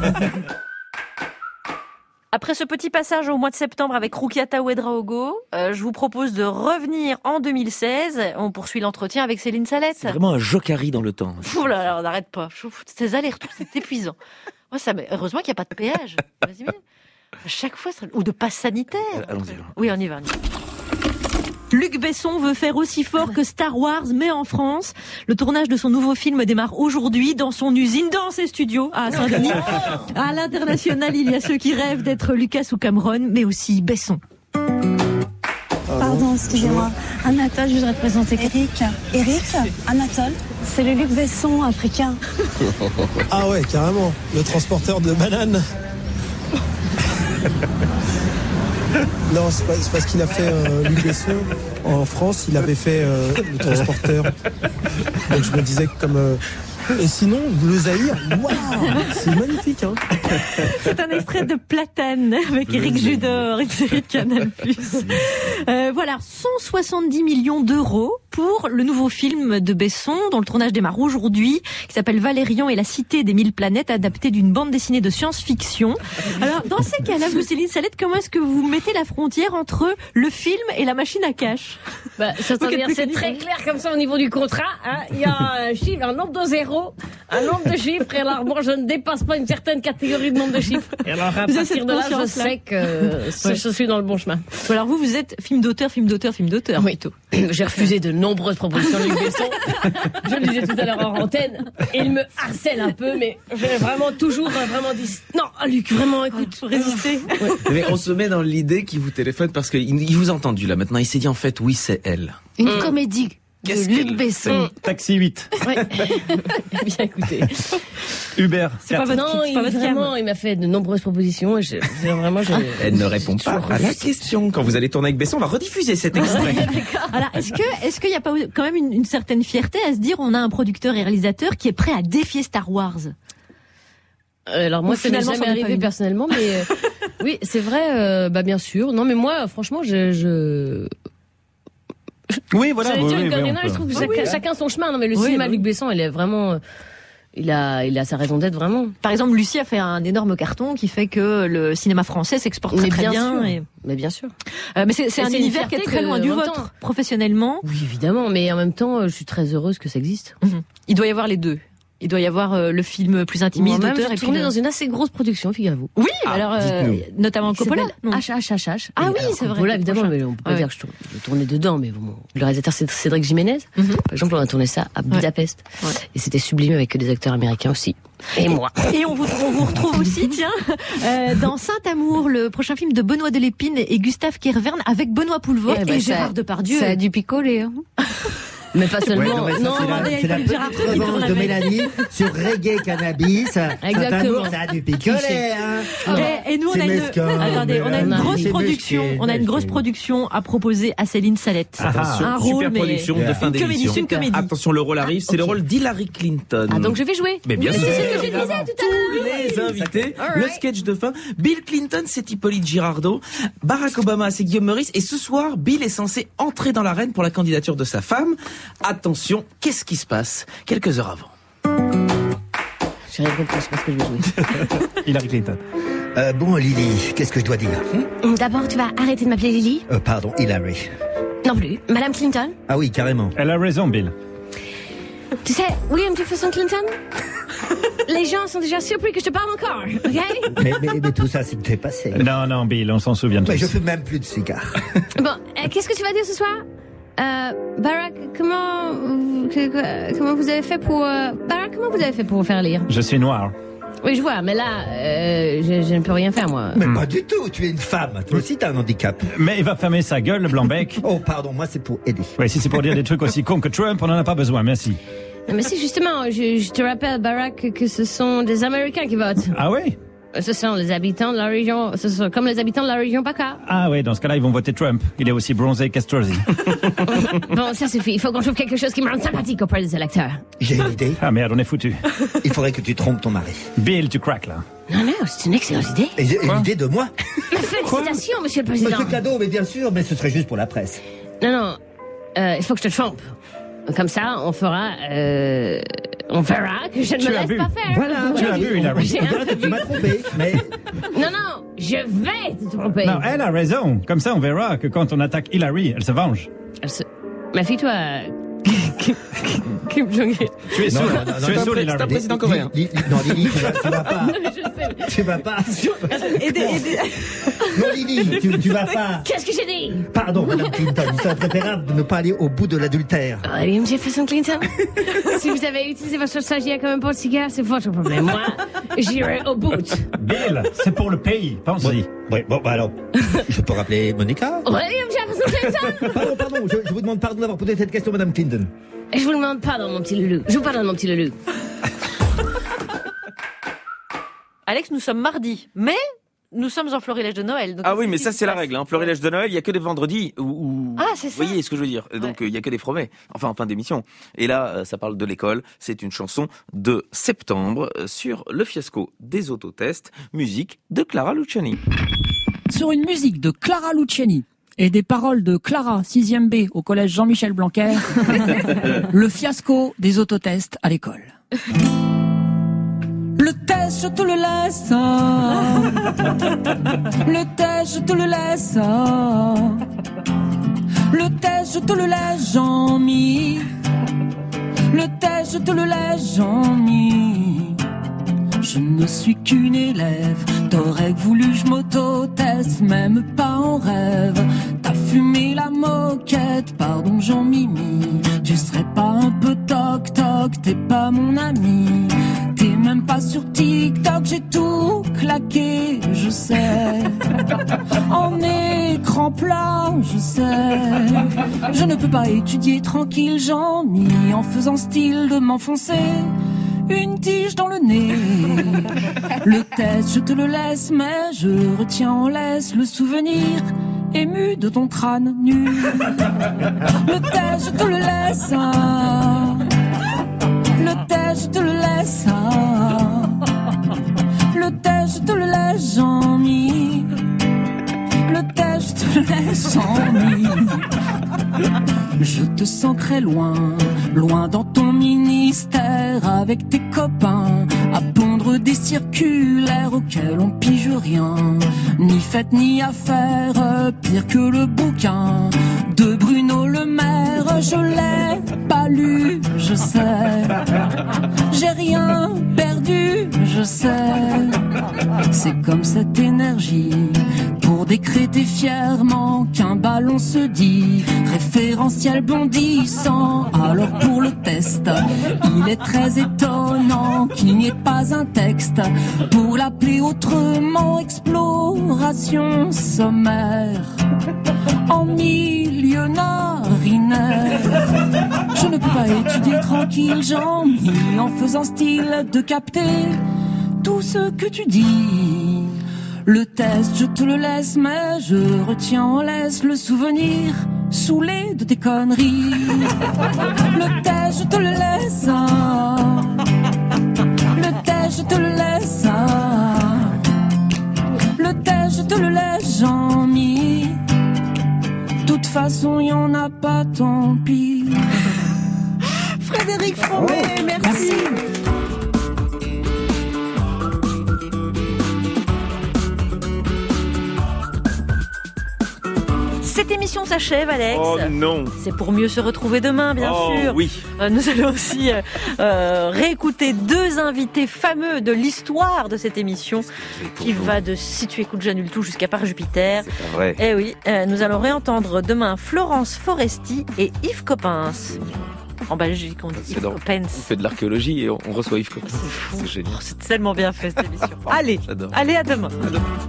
Après ce petit passage au mois de septembre avec Roukiata Ouedraogo, je vous propose de revenir en 2016. On poursuit l'entretien avec Céline Salette. C'est vraiment un jokari dans le temps. Ouh là là, on n'arrête pas. Ces allers-retours, c'est épuisant. Moi, heureusement qu'il n'y a pas de péage. Vas-y, à chaque fois, ou de passe sanitaire. Allons-y. Oui, on y va. Luc Besson veut faire aussi fort que Star Wars, mais en France. Le tournage de son nouveau film démarre aujourd'hui dans son usine, dans ses studios à Saint-Denis. À l'international, il y a ceux qui rêvent d'être Lucas ou Cameron, mais aussi Besson. Pardon, excusez-moi. Anatole, je voudrais présenter Eric. Eric, Anatole, c'est le Luc Besson africain. Ah ouais, carrément. Le transporteur de bananes. Non, c'est pas ce qu'il a fait Luc Besson. En France, il avait fait le transporteur. Donc je me disais que comme... Et sinon, le Zaïre, waouh, c'est magnifique, hein. C'est un extrait de Platane avec Éric Judor, une série de Canal+. Voilà, 170 millions d'euros pour le nouveau film de Besson, dont le tournage démarre aujourd'hui, qui s'appelle Valérian et la cité des 1000 planètes, adapté d'une bande dessinée de science-fiction. Alors, dans ces cas-là, vous, Céline Salette, comment est-ce que vous mettez la frontière entre le film et la machine à cash? C'est très clair comme ça au niveau du contrat. Hein. Il y a un chiffre, un nombre de zéros, un nombre de chiffres. Et alors, moi, je ne dépasse pas une certaine catégorie de nombre de chiffres. Et alors, à partir de là, je sais que je suis dans le bon chemin. Alors, vous êtes film d'auteur. Oui, tout. J'ai refusé de nombreuses propositions de Luc Besson. Je le disais tout à l'heure en antenne. Et il me harcèle un peu, mais j'ai vraiment toujours dit non, Luc, vraiment, écoute, faut résister. Ouais. Mais on se met dans l'idée qu'il vous téléphone parce qu'il vous a entendu là. Maintenant, il s'est dit en fait, oui, c'est elle. Une comédie Qu'est-ce de Luc qu'elle Besson. Taxi 8. Ouais. Bien écouté. Uber. C'est pas votre Non, c'est pas votre vraiment, cam. il m'a fait de nombreuses propositions et vraiment, Elle ne répond pas à la question. Quand vous allez tourner avec Besson, on va rediffuser cet extrait. Alors, est-ce qu'il n'y a pas quand même une certaine fierté à se dire on a un producteur et réalisateur qui est prêt à défier Star Wars? Alors moi, Ou ça n'est finalement, jamais c'en est pas arrivé une. personnellement, mais oui, c'est vrai, bien sûr. Non, mais moi, franchement, Oui, voilà. J'allais dire oui, une connerie. oui, Non, on je trouve que peut. chacun son chemin. Non, mais le Oui, cinéma bah de Luc Besson, il est vraiment, il a sa raison d'être vraiment. Par exemple, Lucie a fait un énorme carton qui fait que le cinéma français s'exporte très, très bien. sûr. Et... Mais bien sûr. Mais c'est un une univers qui est fierté très que, loin du en même vôtre, temps- professionnellement. Oui, évidemment, mais en même temps, je suis très heureuse que ça existe. Il doit y avoir les deux. Il doit y avoir le film plus intimiste Moi-même, d'auteur j'ai et puis tourné le- dans une assez grosse production, figurez-vous. Oui, alors notamment Qui Coppola. s'appelle non HHHH. Ah Et oui, alors, c'est vrai. Coppola, le évidemment, prochain. mais on peut pas Ouais. dire que je tournais dedans, mais bon, le réalisateur c'est Cédric Jiménez. Par exemple, on a tourné ça à Budapest. Et c'était sublime avec des acteurs américains aussi. Et moi. Et on vous retrouve aussi, tiens, dans Saint-Amour, le prochain film de Benoît Delépine et Gustave Kervern avec Benoît Poulvord et Gérard Depardieu. Ça a dû picoler, hein. Mais pas seulement. Ouais, non, mais ça, c'est la petite revanche de Mélanie sur reggae cannabis. Exactement. Ça a du picoler, hein. Et nous, on C'est a mesquin, attendez, on a une mais grosse c'est production. mesquin, On a une grosse mesquin. production à proposer à Céline Salette. Attention, un rôle, super mais production de fin une comédie, d'émission. c'est une comédie. Attention, le rôle arrive, c'est le rôle d'Hillary Clinton. Ah, donc je vais jouer. Mais bien Oui, sûr. c'est ce que je disais tout à l'heure. Les invités, All le right. sketch de fin. Bill Clinton, c'est Hippolyte Girardot. Barack Obama, c'est Guillaume Meurice. Et ce soir, Bill est censé entrer dans l'arène pour la candidature de sa femme. Attention, qu'est-ce qui se passe quelques heures avant? J'ai rien compris, je sais pas ce que je vais jouer. Hillary Clinton. Bon, Lily, qu'est-ce que je dois dire D'abord, tu vas arrêter de m'appeler Lily? Pardon, Hillary. Non plus. Madame Clinton? Ah oui, carrément. Elle a raison, Bill. Tu sais, William Jefferson Clinton? Les gens sont déjà surpris que je te parle encore, ok? Mais tout ça, c'est dépassé. Non, Bill, on s'en souvient tous. Mais je fume même plus de cigares. Bon, qu'est-ce que tu vas dire ce soir? Barack, comment vous avez fait pour... Barack, comment vous avez fait pour faire lire? Je suis noir. Oui, je vois, mais là, je ne peux rien faire, moi. Mais pas du tout, tu es une femme. Toi aussi, t'as un handicap. Mais il va fermer sa gueule, le blanc-bec. Oh, pardon, moi, c'est pour aider. Oui, si c'est pour dire des trucs aussi cons que Trump, on n'en a pas besoin, merci. Non, mais si, justement, je te rappelle, Barack, que ce sont des Américains qui votent. Ah oui? Ce sont les habitants de la région, ce sont comme les habitants de la région PACA. Ah oui, dans ce cas-là, ils vont voter Trump. Il est aussi bronzé qu'Estrosi. Bon, ça suffit. Il faut qu'on trouve quelque chose qui me rende sympathique auprès des électeurs. J'ai une idée. Ah merde, on est foutu. Il faudrait que tu trompes ton mari. Bill, tu craques là. Non, c'est une excellente idée. Et j'ai une idée de moi. Félicitations, monsieur le président. Monsieur Cadeau, mais bien sûr, mais ce serait juste pour la presse. Non, il faut que je te trompe. Comme ça, on verra que je ne me laisse pas faire. Voilà, Tu as vu, Hillary. J'ai un Tu m'as trompé, mais... Non, je vais te tromper. Non, elle a raison. Comme ça, on verra que quand on attaque Hillary, elle se venge. Méfie-toi. Kim Jong-il. Tu es saoul, tu es saoul, C'est un Hillary. président coréen. Non, Lily, tu vas pas. Tu vas pas. Aidez. Non, Lily, tu vas pas. Qu'est-ce que j'ai dit? Pardon, Madame Clinton, il serait préférable de ne pas aller au bout de l'adultère. William Jefferson Clinton, si vous avez utilisé votre stagiaire comme un pot de cigare, c'est votre problème. Moi, j'irai au bout. Bill, c'est pour le pays, pense-y. Oui, bon, bah alors, je peux rappeler Monica? William Jefferson Clinton. Pardon, je vous demande pardon d'avoir posé cette question, Madame Clinton. Je vous demande pardon, mon petit loulou. Je vous pardonne, mon petit loulou. Alex, nous sommes mardi, mais nous sommes en florilège de Noël. Donc Ah oui, mais ça c'est la règle. Hein. Florilège de Noël, il y a que des vendredis où... Ah, c'est ça. Vous voyez ce que je veux dire. Donc il y a que des fromets. Enfin, en fin d'émission. Et là, ça parle de l'école. C'est une chanson de septembre sur le fiasco des autotests. Musique de Clara Luciani. Sur une musique de Clara Luciani et des paroles de Clara, 6e B, au collège Jean-Michel Blanquer, le fiasco des autotests à l'école. Le test, je te le laisse. Le test, je te le laisse. Le test, je te le laisse, Jean-Mi. Le test, je te le laisse, Jean-Mi. Je ne suis qu'une élève, t'aurais voulu je m'auto-teste, même pas en rêve. T'as fumé la moquette, pardon Jean-Mimi. Tu serais pas un peu toc-toc, t'es pas mon ami. T'es même pas sur TikTok, j'ai tout claqué. Je sais. En écran plat, je sais. Je ne peux pas étudier tranquille, Jean-Mi, en faisant style de m'enfoncer une tige dans le nez. Le test, je te le laisse, mais je retiens en laisse le souvenir ému de ton crâne nu. Le test, je te le laisse. Le test, je te le laisse. Le test, je te le laisse, Jean-Mi. Le test, je te le laisse, Jean-Mi. Je te sens très loin, loin dans ton ministère, avec tes copains, à pondre des circulaires auxquels on pige rien. Ni fête ni affaire, pire que le bouquin de Bruno Le Maire. Je l'ai pas lu, je sais. J'ai rien perdu, je sais. C'est comme cette énergie pour décréter fièrement qu'un ballon se dit référentiel bondissant. Alors pour le test, il est très étonnant qu'il n'y ait pas un texte pour l'appeler autrement exploration sommaire en milieu narinaire. Je ne peux pas étudier tranquille, Jean-Mi, en faisant style de capter tout ce que tu dis. Le test, je te le laisse, mais je retiens en laisse le souvenir saoulé de tes conneries. Le test, je te le laisse. Le test, je te le laisse. Le test, je te le laisse, Jean-Mi. De toute façon, y en a pas, tant pis. Frédéric Fromet, merci. Cette émission s'achève, Alex. Oh non. C'est pour mieux se retrouver demain, bien sûr. Oui. Nous allons aussi réécouter deux invités fameux de l'histoire de cette émission qui va de Si tu écoutes J'annule tout jusqu'à Par Jupiter. C'est pas vrai. Eh oui, nous allons réentendre demain Florence Foresti et Yves Coppens. En Belgique, on dit Yves Coppens. On fait de l'archéologie et on reçoit Yves Coppens. C'est fou. C'est génial. C'est tellement bien fait cette émission. Allez, J'adore. allez, à demain. À demain.